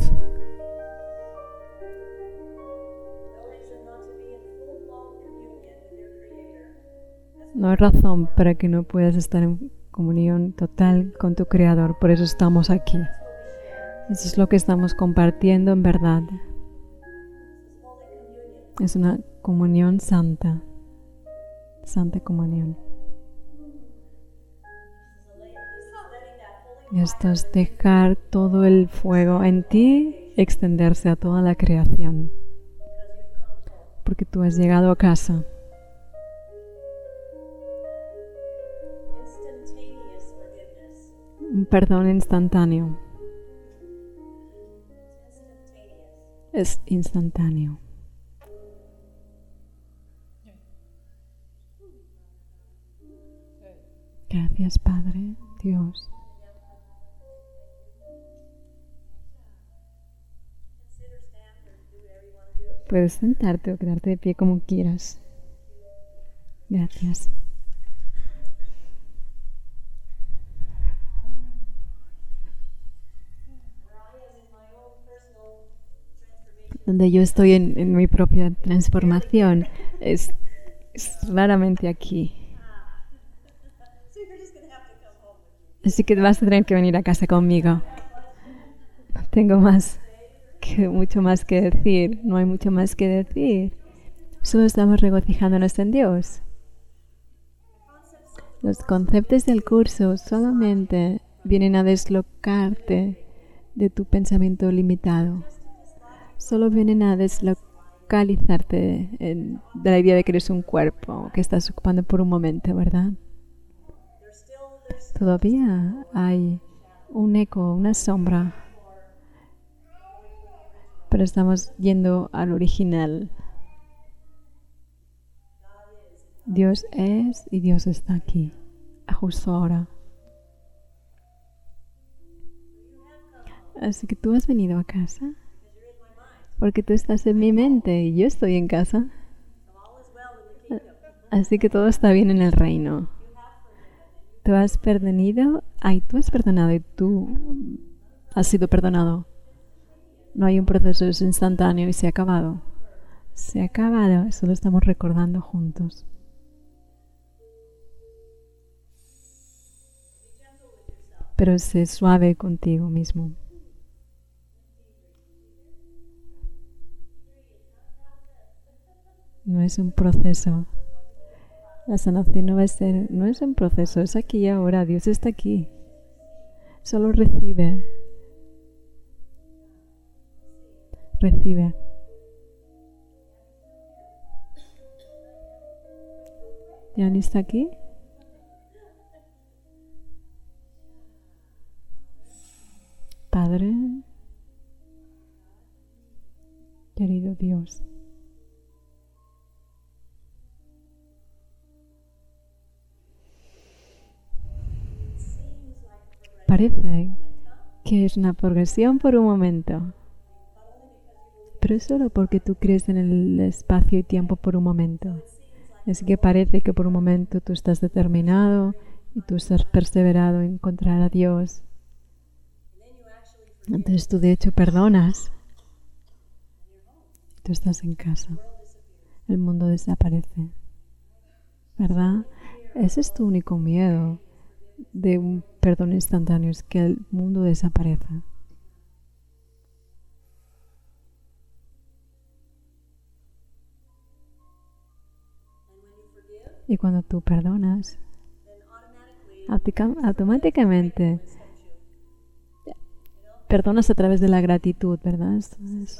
S1: No hay razón para que no puedas estar en comunión total con tu Creador. Por eso estamos aquí. Eso es lo que estamos compartiendo en verdad. Es una comunión santa. Santa comunión. Y esto es dejar todo el fuego en ti extenderse a toda la creación. Porque tú has llegado a casa. Un perdón instantáneo. Es instantáneo. Gracias, Padre, Dios. Puedes sentarte o quedarte de pie como quieras. Gracias. Donde yo estoy en, en mi propia transformación es, es raramente aquí. Así que vas a tener que venir a casa conmigo. No tengo más que mucho más que decir. No hay mucho más que decir. Solo estamos regocijándonos en Dios. Los conceptos del curso solamente vienen a deslocarte de tu pensamiento limitado. Solo vienen a deslocalizarte en, de la idea de que eres un cuerpo que estás ocupando por un momento, ¿verdad? Todavía hay un eco, una sombra, pero estamos yendo al original. Dios es y Dios está aquí, justo ahora. Así que tú has venido a casa porque tú estás en mi mente y yo estoy en casa. Así que todo está bien en el reino. Tú has perdonado, ay, tú has perdonado y tú has sido perdonado. No hay un proceso, es instantáneo y se ha acabado. Se ha acabado, eso lo estamos recordando juntos. Pero sé suave contigo mismo. No es un proceso. La sanación no va a ser, no es un proceso, es aquí y ahora. Dios está aquí. Solo recibe. Recibe. ¿Yanni está aquí? Padre, querido Dios, parece que es una progresión por un momento, pero es solo porque tú crees en el espacio y tiempo por un momento. Así que parece que por un momento tú estás determinado y tú estás perseverado en encontrar a Dios. Entonces tú de hecho perdonas. Tú estás en casa. El mundo desaparece. ¿Verdad? Ese es tu único miedo de un perdón instantáneo, es que el mundo desaparezca. Y cuando tú perdonas, automáticamente perdonas a través de la gratitud, ¿verdad? Es, es,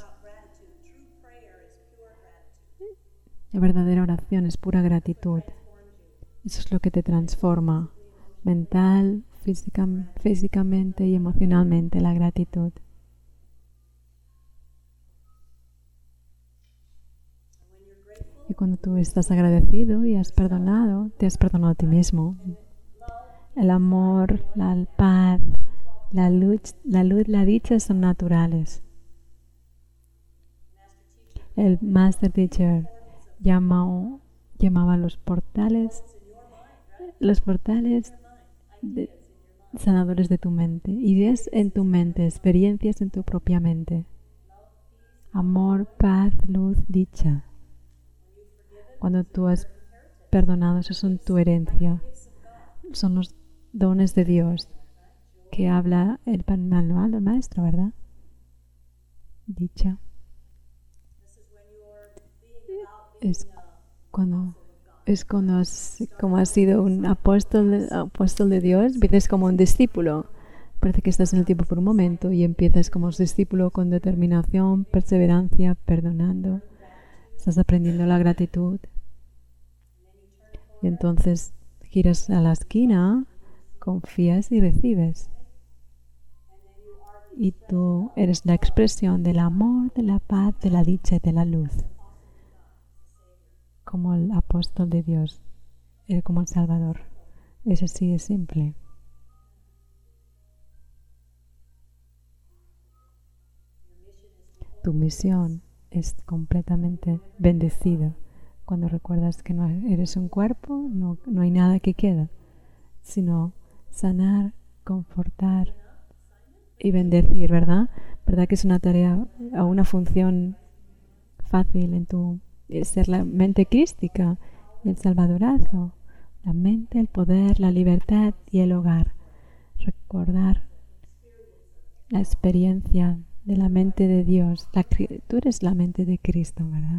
S1: la verdadera oración es pura gratitud. Eso es lo que te transforma mental, física, físicamente y emocionalmente, la gratitud. Y cuando tú estás agradecido y has perdonado, te has perdonado a ti mismo. El amor, la paz, la luz, la luz, la dicha son naturales. El Master Teacher llamó, llamaba los portales, los portales de, sanadores de tu mente. Ideas en tu mente, experiencias en tu propia mente. Amor, paz, luz, dicha. Cuando tú has perdonado, esos son tu herencia. Son los dones de Dios que habla el manual del maestro, ¿verdad? Dicha. Es cuando, es cuando has, como has sido un apóstol de, apóstol de Dios, empiezas como un discípulo. Parece que estás en el tiempo por un momento y empiezas como un discípulo con determinación, perseverancia, perdonando. Estás aprendiendo la gratitud. Y entonces giras a la esquina, confías y recibes. Y tú eres la expresión del amor, de la paz, de la dicha y de la luz. Como el apóstol de Dios, como el Salvador. Es así de simple. Tu misión es completamente bendecida cuando recuerdas que no eres un cuerpo, no, no hay nada que queda, sino sanar, confortar y bendecir, ¿verdad? ¿Verdad que es una tarea o una función fácil en tu ser la mente crística, el salvadorazgo, la mente, el poder, la libertad y el hogar? Recordar la experiencia de la mente de Dios. La, tú eres la mente de Cristo, ¿verdad?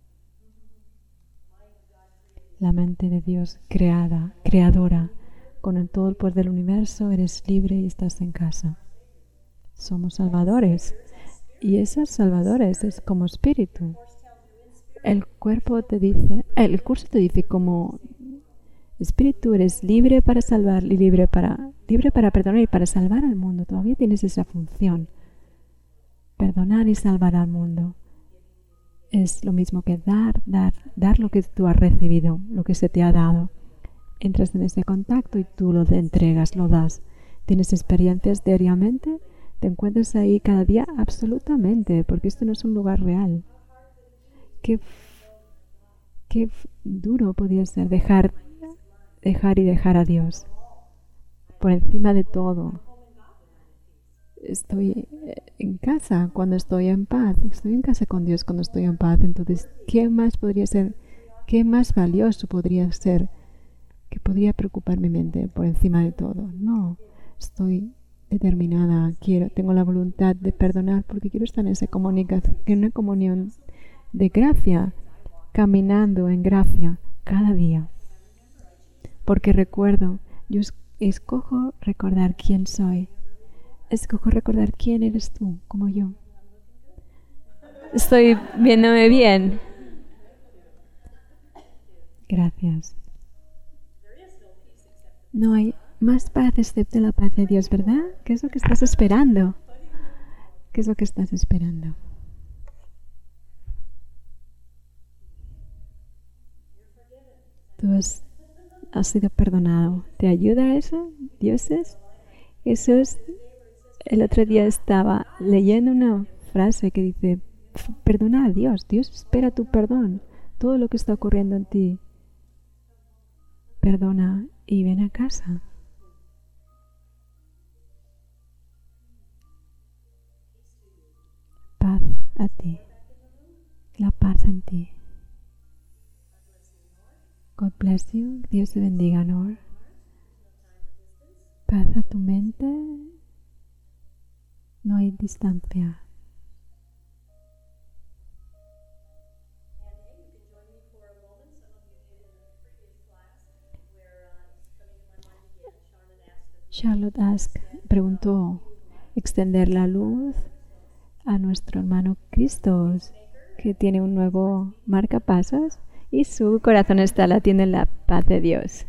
S1: La mente de Dios creada, creadora. Con el todo el poder del universo eres libre y estás en casa. Somos salvadores. Y esos salvadores es como espíritu. El cuerpo te dice, el curso te dice como espíritu eres libre para salvar y libre para, libre para perdonar y para salvar al mundo. Todavía tienes esa función. Perdonar y salvar al mundo. es lo mismo que dar, dar, dar lo que tú has recibido, lo que se te ha dado. Entras en ese contacto y tú lo entregas, lo das. ¿Tienes experiencias diariamente? ¿Te encuentras ahí cada día? Absolutamente, porque esto no es un lugar real. Qué, qué duro podría ser dejar, dejar y dejar a Dios por encima de todo. Estoy en casa cuando estoy en paz. Estoy en casa con Dios cuando estoy en paz. Entonces, ¿qué más podría ser? ¿Qué más valioso podría ser? Que podría preocupar mi mente por encima de todo. No, estoy determinada. Quiero, tengo la voluntad de perdonar porque quiero estar en esa comunicación, en una comunión de gracia, caminando en gracia cada día. Porque recuerdo, yo escojo recordar quién soy. Escojo recordar quién eres tú, como yo. Estoy viéndome bien. Gracias. No hay más paz excepto la paz de Dios, ¿verdad? ¿Qué es lo que estás esperando? ¿Qué es lo que estás esperando? Tú has, has sido perdonado. ¿Te ayuda eso, dioses? Eso es... El otro día estaba leyendo una frase que dice, perdona a Dios, Dios espera tu perdón, todo lo que está ocurriendo en ti. Perdona y ven a casa. Paz a ti, la paz en ti. God bless you, Dios te bendiga, Nor. Paz a tu mente. No hay distancia. Charlotte Ask preguntó extender la luz a nuestro hermano Cristo, que tiene un nuevo marcapasos y su corazón está latiendo en la paz de Dios.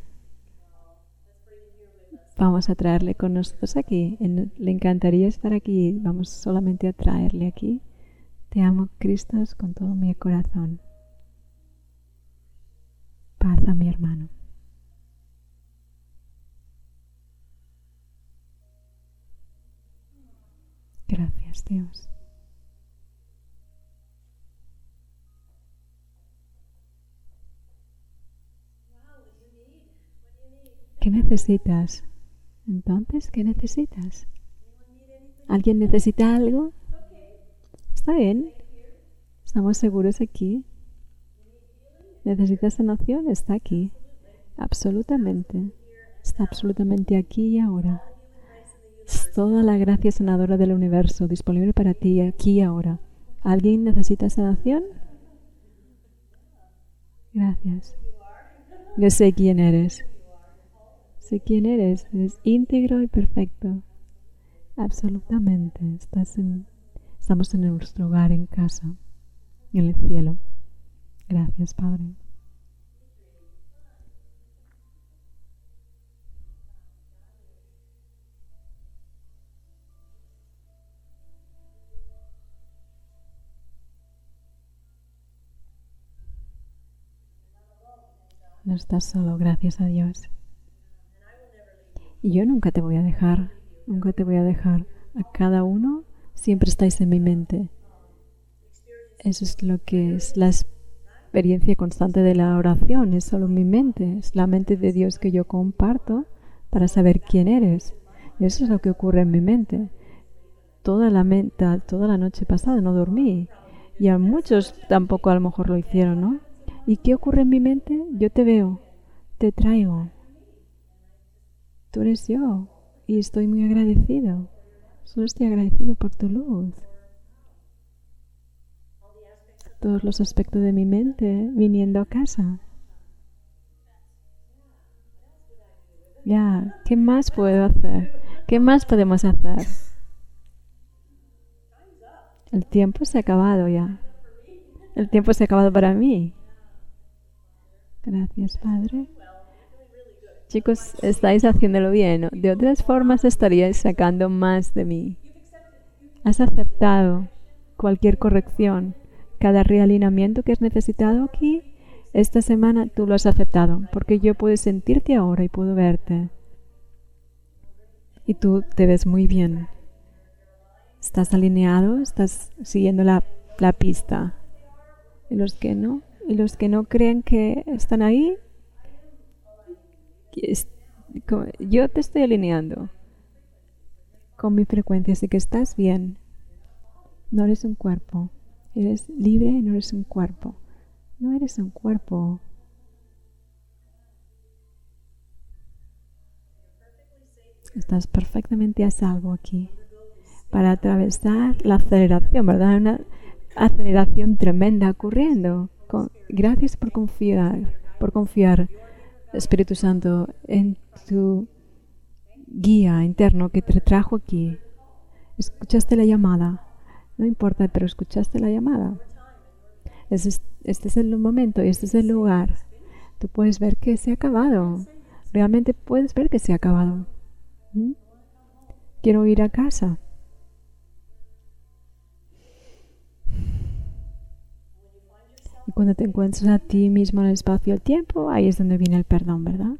S1: Vamos a traerle con nosotros aquí. Le encantaría estar aquí. Vamos solamente a traerle aquí. Te amo, Cristo, con todo mi corazón. Paz a mi hermano. Gracias, Dios. ¿Qué necesitas? Entonces, ¿qué necesitas? ¿Alguien necesita algo? Está bien. Estamos seguros aquí. ¿Necesitas sanación? Está aquí. Absolutamente. Está absolutamente aquí y ahora. Es toda la gracia sanadora del universo disponible para ti aquí y ahora. ¿Alguien necesita sanación? Gracias. Yo sé quién eres. Sé quién eres. Eres íntegro y perfecto. Absolutamente. Estás en, estamos en nuestro hogar, en casa, en el cielo. Gracias, Padre. No estás solo, gracias a Dios. Y yo nunca te voy a dejar, nunca te voy a dejar. A cada uno siempre estáis en mi mente. Eso es lo que es la experiencia constante de la oración. Es solo mi mente, es la mente de Dios que yo comparto para saber quién eres. Y eso es lo que ocurre en mi mente. Toda la, mente, toda la noche pasada no dormí. Y a muchos tampoco a lo mejor lo hicieron, ¿no? ¿Y qué ocurre en mi mente? Yo te veo, te traigo. Tú eres yo y estoy muy agradecido. Solo estoy agradecido por tu luz. Todos los aspectos de mi mente viniendo a casa. Ya, ¿qué más puedo hacer? ¿Qué más podemos hacer? El tiempo se ha acabado ya. El tiempo se ha acabado para mí. Gracias, Padre. Chicos, estáis haciéndolo bien, ¿no? De otras formas estaríais sacando más de mí. Has aceptado cualquier corrección, cada realineamiento que has necesitado aquí, esta semana tú lo has aceptado, porque yo puedo sentirte ahora y puedo verte. Y tú te ves muy bien. Estás alineado, estás siguiendo la, la pista. Y los que no, y los que no creen que están ahí, yo te estoy alineando con mi frecuencia, así que estás bien. No eres un cuerpo. Eres libre y no eres un cuerpo. No eres un cuerpo. Estás perfectamente a salvo aquí para atravesar la aceleración, ¿verdad? Una aceleración tremenda ocurriendo. Con, gracias por confiar, por confiar, Espíritu Santo, en tu guía interno que te trajo aquí. Escuchaste la llamada. No importa, pero escuchaste la llamada. Este es, este es el momento y este es el lugar. Tú puedes ver que se ha acabado. Realmente puedes ver que se ha acabado. ¿Mm? Quiero ir a casa. Y cuando te encuentras a ti mismo en el espacio y el tiempo, ahí es donde viene el perdón, ¿verdad?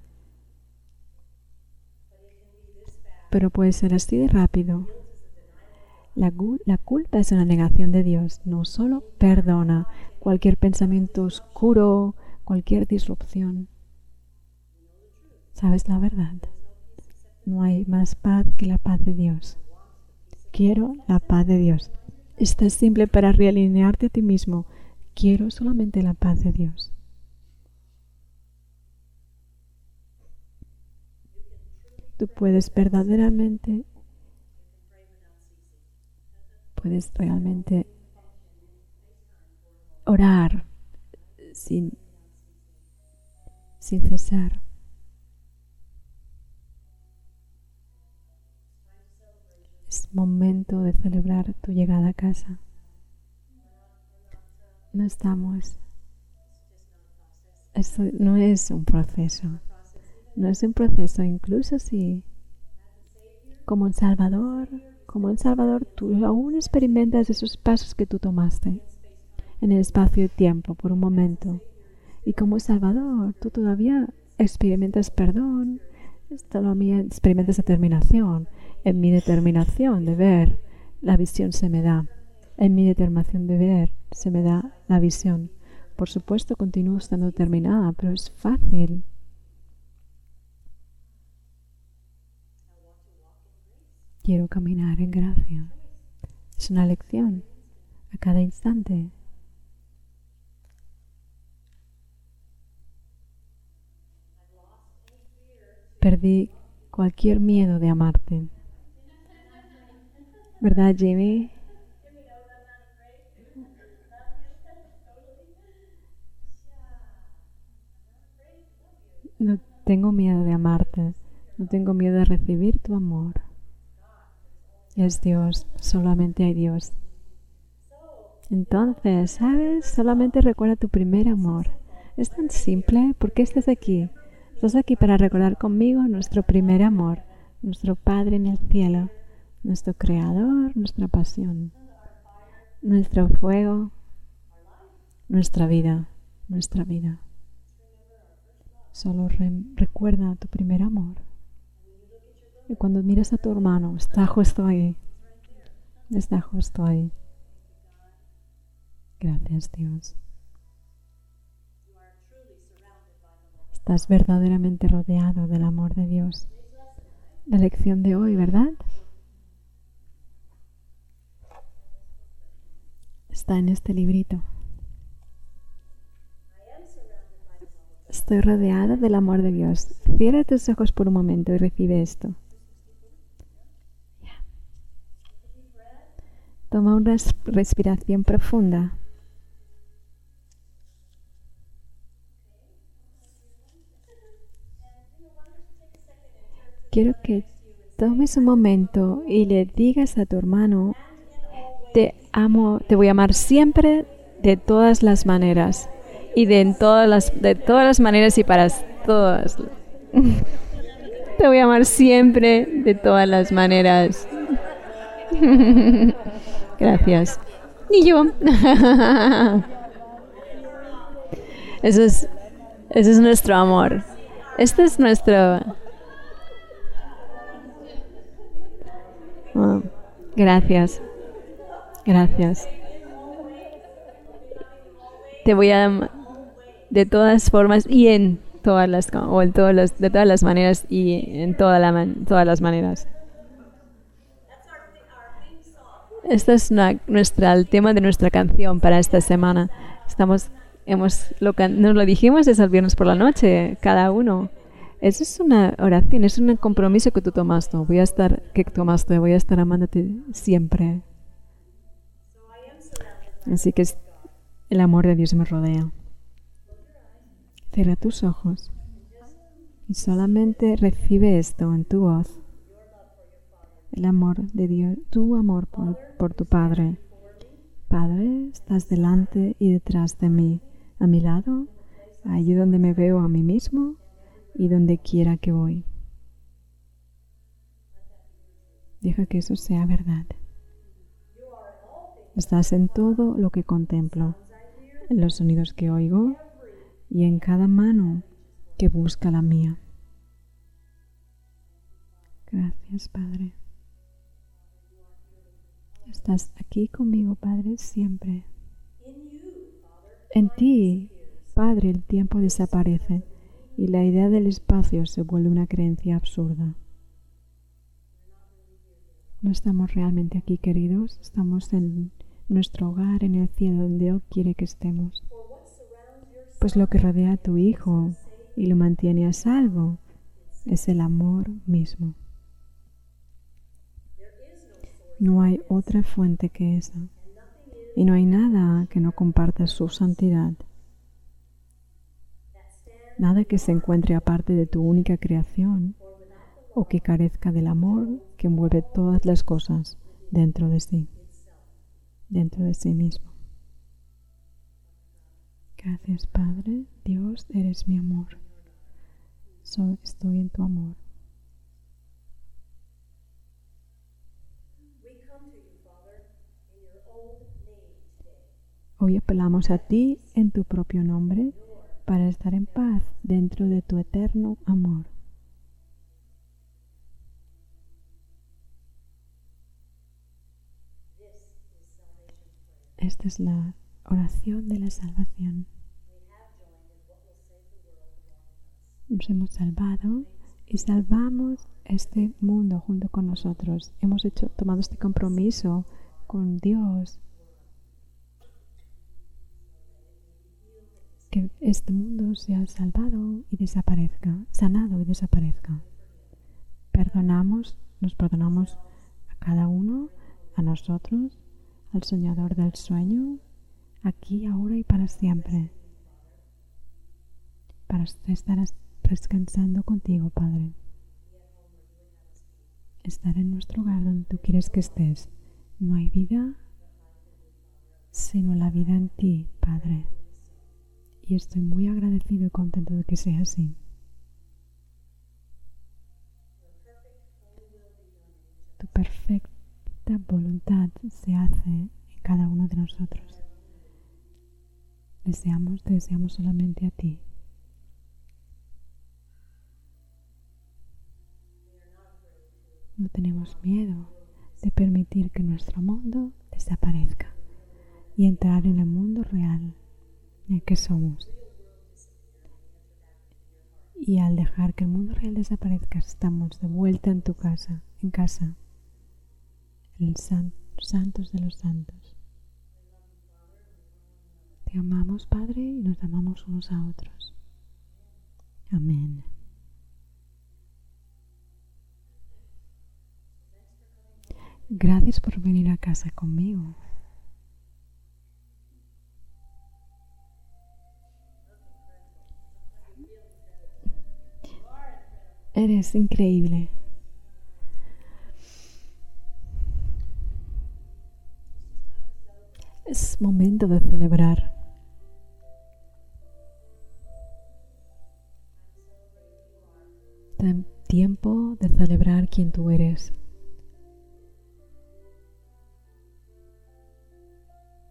S1: Pero puede ser así de rápido. La, la culpa es una negación de Dios. No solo perdona cualquier pensamiento oscuro, cualquier disrupción. ¿Sabes la verdad? No hay más paz que la paz de Dios. Quiero la paz de Dios. Esta es simple para realinearte a ti mismo. Quiero solamente la paz de Dios. Tú puedes verdaderamente, puedes realmente orar sin, sin cesar. Es momento de celebrar tu llegada a casa. No estamos. Esto no es un proceso. No es un proceso, incluso si como un Salvador, como un Salvador, tú aún experimentas esos pasos que tú tomaste en el espacio y tiempo por un momento. Y como Salvador, tú todavía experimentas perdón, todavía experimentas determinación. En mi determinación de ver, la visión se me da. En mi determinación de ver, se me da la visión. Por supuesto, continúo estando determinada, pero es fácil. Quiero caminar en gracia. Es una lección a cada instante. Perdí cualquier miedo de amarte. ¿Verdad, Jimmy? No tengo miedo de amarte. No tengo miedo de recibir tu amor. Es Dios. Solamente hay Dios. Entonces, ¿sabes? Solamente recuerda tu primer amor. Es tan simple. ¿Por qué estás aquí? Estás aquí para recordar conmigo nuestro primer amor. Nuestro Padre en el cielo. Nuestro Creador. Nuestra pasión. Nuestro fuego. Nuestra vida. Nuestra vida. Solo re recuerda tu primer amor. Y cuando miras a tu hermano, está justo ahí. Está justo ahí. Gracias, Dios. Estás verdaderamente rodeado del amor de Dios. La lección de hoy, ¿verdad? Está en este librito. Estoy rodeada del amor de Dios. Cierra tus ojos por un momento y recibe esto. Toma una respiración profunda. Quiero que tomes un momento y le digas a tu hermano, te amo, te voy a amar siempre de todas las maneras. Y de, en todas las, de todas las maneras y para todas. Te voy a amar siempre de todas las maneras. Gracias. Ni yo. Eso es, ese es nuestro amor. Este es nuestro... Oh, gracias. Gracias. Te voy a... De todas formas y en todas las... O en todas las, de todas las maneras y en toda la man, todas las maneras. Este es una, nuestra, el tema de nuestra canción para esta semana. Estamos... Hemos, lo, nos lo dijimos es el viernes por la noche, cada uno. Eso es una oración, es un compromiso que tú tomaste. Voy a estar, que tomaste, voy a estar amándote siempre. Así que es, el amor de Dios me rodea. Cierra tus ojos y solamente recibe esto en tu voz. El amor de Dios, tu amor por, por tu Padre. Padre, estás delante y detrás de mí. A mi lado, allí donde me veo a mí mismo y donde quiera que voy. Deja que eso sea verdad. Estás en todo lo que contemplo, en los sonidos que oigo y en cada mano que busca la mía. Gracias, Padre. Estás aquí conmigo, Padre, siempre. En ti, Padre, el tiempo desaparece y la idea del espacio se vuelve una creencia absurda. No estamos realmente aquí, queridos. Estamos en nuestro hogar, en el cielo, donde Él quiere que estemos. Pues lo que rodea a tu Hijo y lo mantiene a salvo es el amor mismo. No hay otra fuente que esa. Y no hay nada que no comparta su santidad. Nada que se encuentre aparte de tu única creación o que carezca del amor que envuelve todas las cosas dentro de sí, dentro de sí mismo. Gracias, Padre. Dios, eres mi amor. Soy, estoy en tu amor. Hoy apelamos a ti en tu propio nombre para estar en paz dentro de tu eterno amor. Esta es la oración de la salvación. Nos hemos salvado y salvamos este mundo junto con nosotros. Hemos hecho, tomado este compromiso con Dios. Que este mundo sea salvado y desaparezca, sanado y desaparezca. Perdonamos, nos perdonamos a cada uno, a nosotros, al soñador del sueño, aquí, ahora y para siempre. Para estar descansando contigo, Padre. Estar en nuestro hogar donde tú quieres que estés. No hay vida sino la vida en ti, Padre. Y estoy muy agradecido y contento de que sea así. Tu perfecta voluntad se hace en cada uno de nosotros. Deseamos, te deseamos solamente a ti. No tenemos miedo de permitir que nuestro mundo desaparezca y entrar en el mundo real en el que somos. Y al dejar que el mundo real desaparezca, estamos de vuelta en tu casa, en casa, en el san, santos de los santos. Te amamos, Padre, y nos amamos unos a otros. Amén. Gracias por venir a casa conmigo. Eres increíble. Es momento de celebrar. Tiempo de celebrar quién tú eres.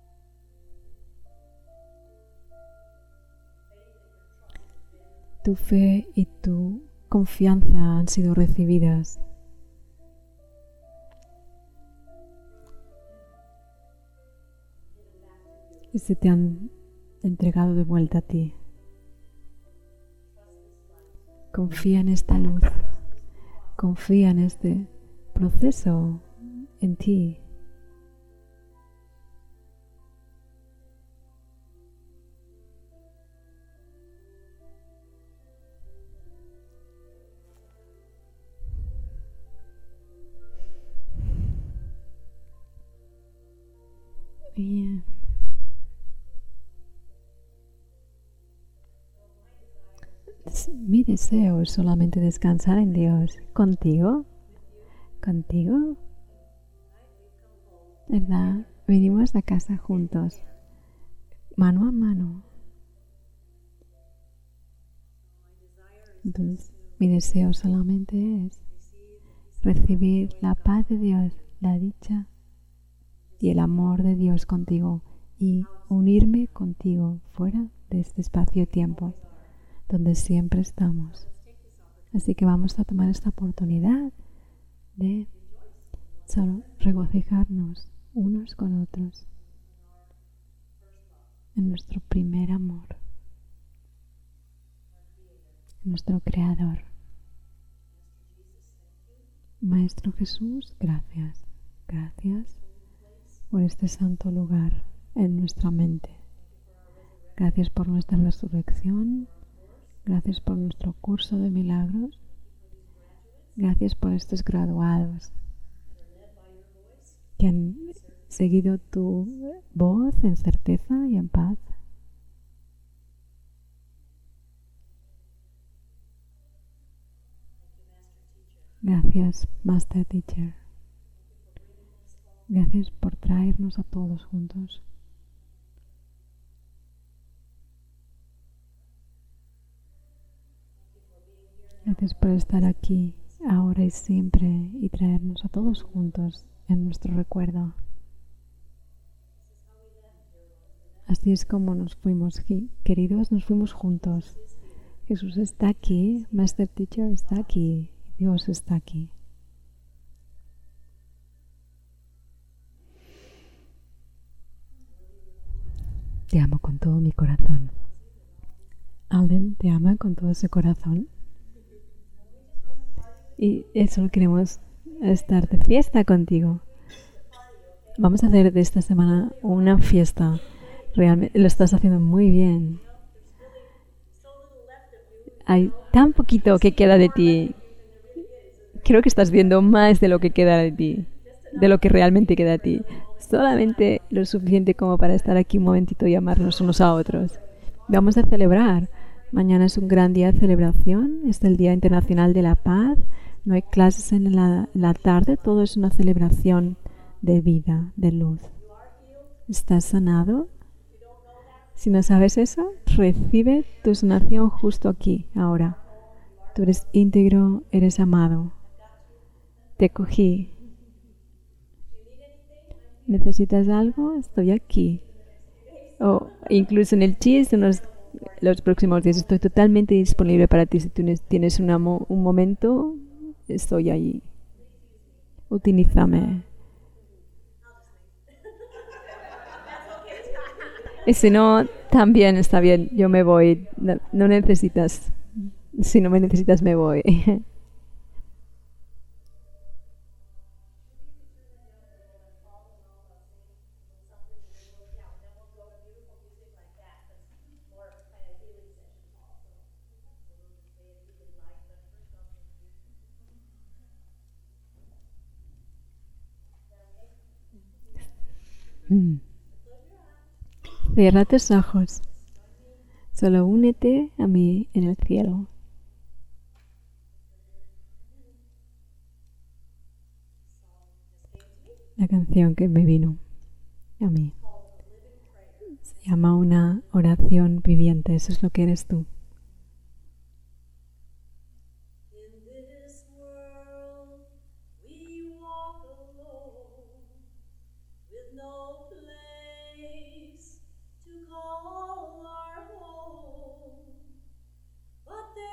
S1: tu fe y tu confianza han sido recibidas. Y se te han entregado de vuelta a ti. Confía en esta luz. Confía en este proceso en ti. Bien. Mi deseo es solamente descansar en Dios. ¿Contigo? ¿Contigo? ¿Verdad? Venimos a casa juntos, mano a mano. Entonces, mi deseo solamente es recibir la paz de Dios, la dicha y el amor de Dios contigo y unirme contigo fuera de este espacio-tiempo donde siempre estamos. Así que vamos a tomar esta oportunidad de solo regocijarnos unos con otros en nuestro primer amor, en nuestro Creador. Maestro Jesús, gracias, gracias por este santo lugar en nuestra mente. Gracias por nuestra resurrección. Gracias por nuestro curso de milagros. Gracias por estos graduados que han seguido tu voz en certeza y en paz. Gracias, Master Teacher. Gracias por traernos a todos juntos. Gracias por estar aquí, ahora y siempre, y traernos a todos juntos en nuestro recuerdo. Así es como nos fuimos, queridos, nos fuimos juntos. Jesús está aquí, Master Teacher está aquí, Dios está aquí. Te amo con todo mi corazón. Alden te ama con todo ese corazón. Y eso, queremos estar de fiesta contigo. Vamos a hacer de esta semana una fiesta. Realmente lo estás haciendo muy bien. Hay tan poquito que queda de ti. Creo que estás viendo más de lo que queda de ti, de lo que realmente queda de ti. Solamente lo suficiente como para estar aquí un momentito y amarnos unos a otros. Vamos a celebrar. Mañana es un gran día de celebración. Es el Día Internacional de la Paz. No hay clases en la, la tarde. Todo es una celebración de vida, de luz. ¿Estás sanado? Si no sabes eso, recibe tu sanación justo aquí, ahora. Tú eres íntegro, eres amado. Te cogí. ¿Necesitas algo? Estoy aquí. O incluso en el chis, en los, los próximos días, estoy totalmente disponible para ti. Si tú tienes una, un momento, estoy allí. Utilízame. Y si no, también está bien. Yo me voy. No, no necesitas. Si no me necesitas, me voy. Mm. Cierra tus ojos. Solo únete a mí en el cielo. La canción que me vino a mí se llama una oración viviente. Eso es lo que eres tú.
S2: But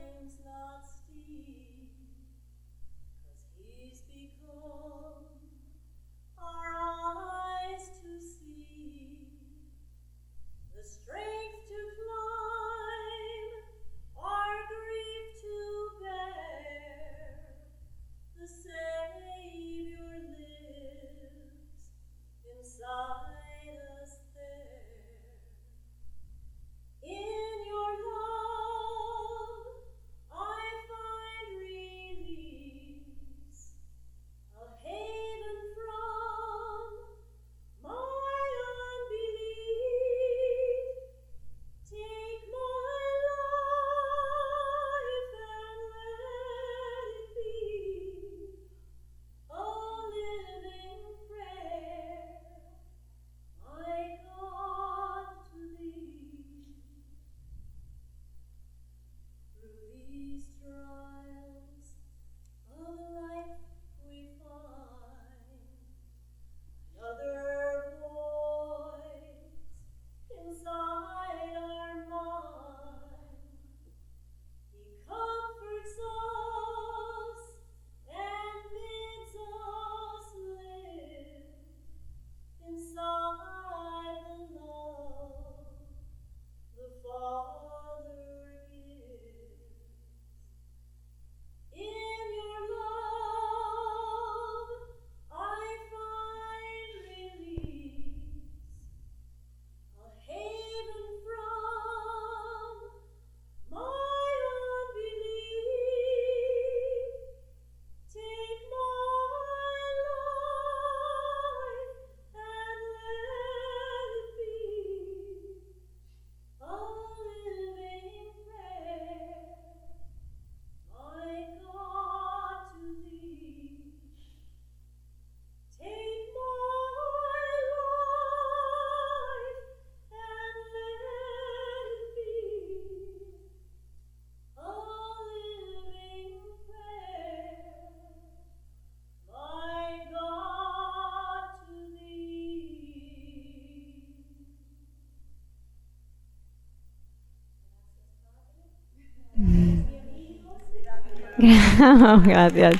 S1: Gracias.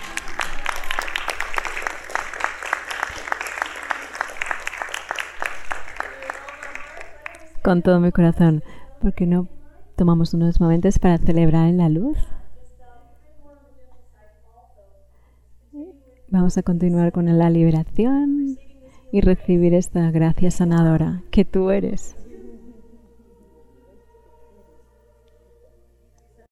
S1: Con todo mi corazón, ¿por qué no tomamos unos momentos para celebrar en la luz? Vamos a continuar con la liberación y recibir esta gracia sanadora que tú eres.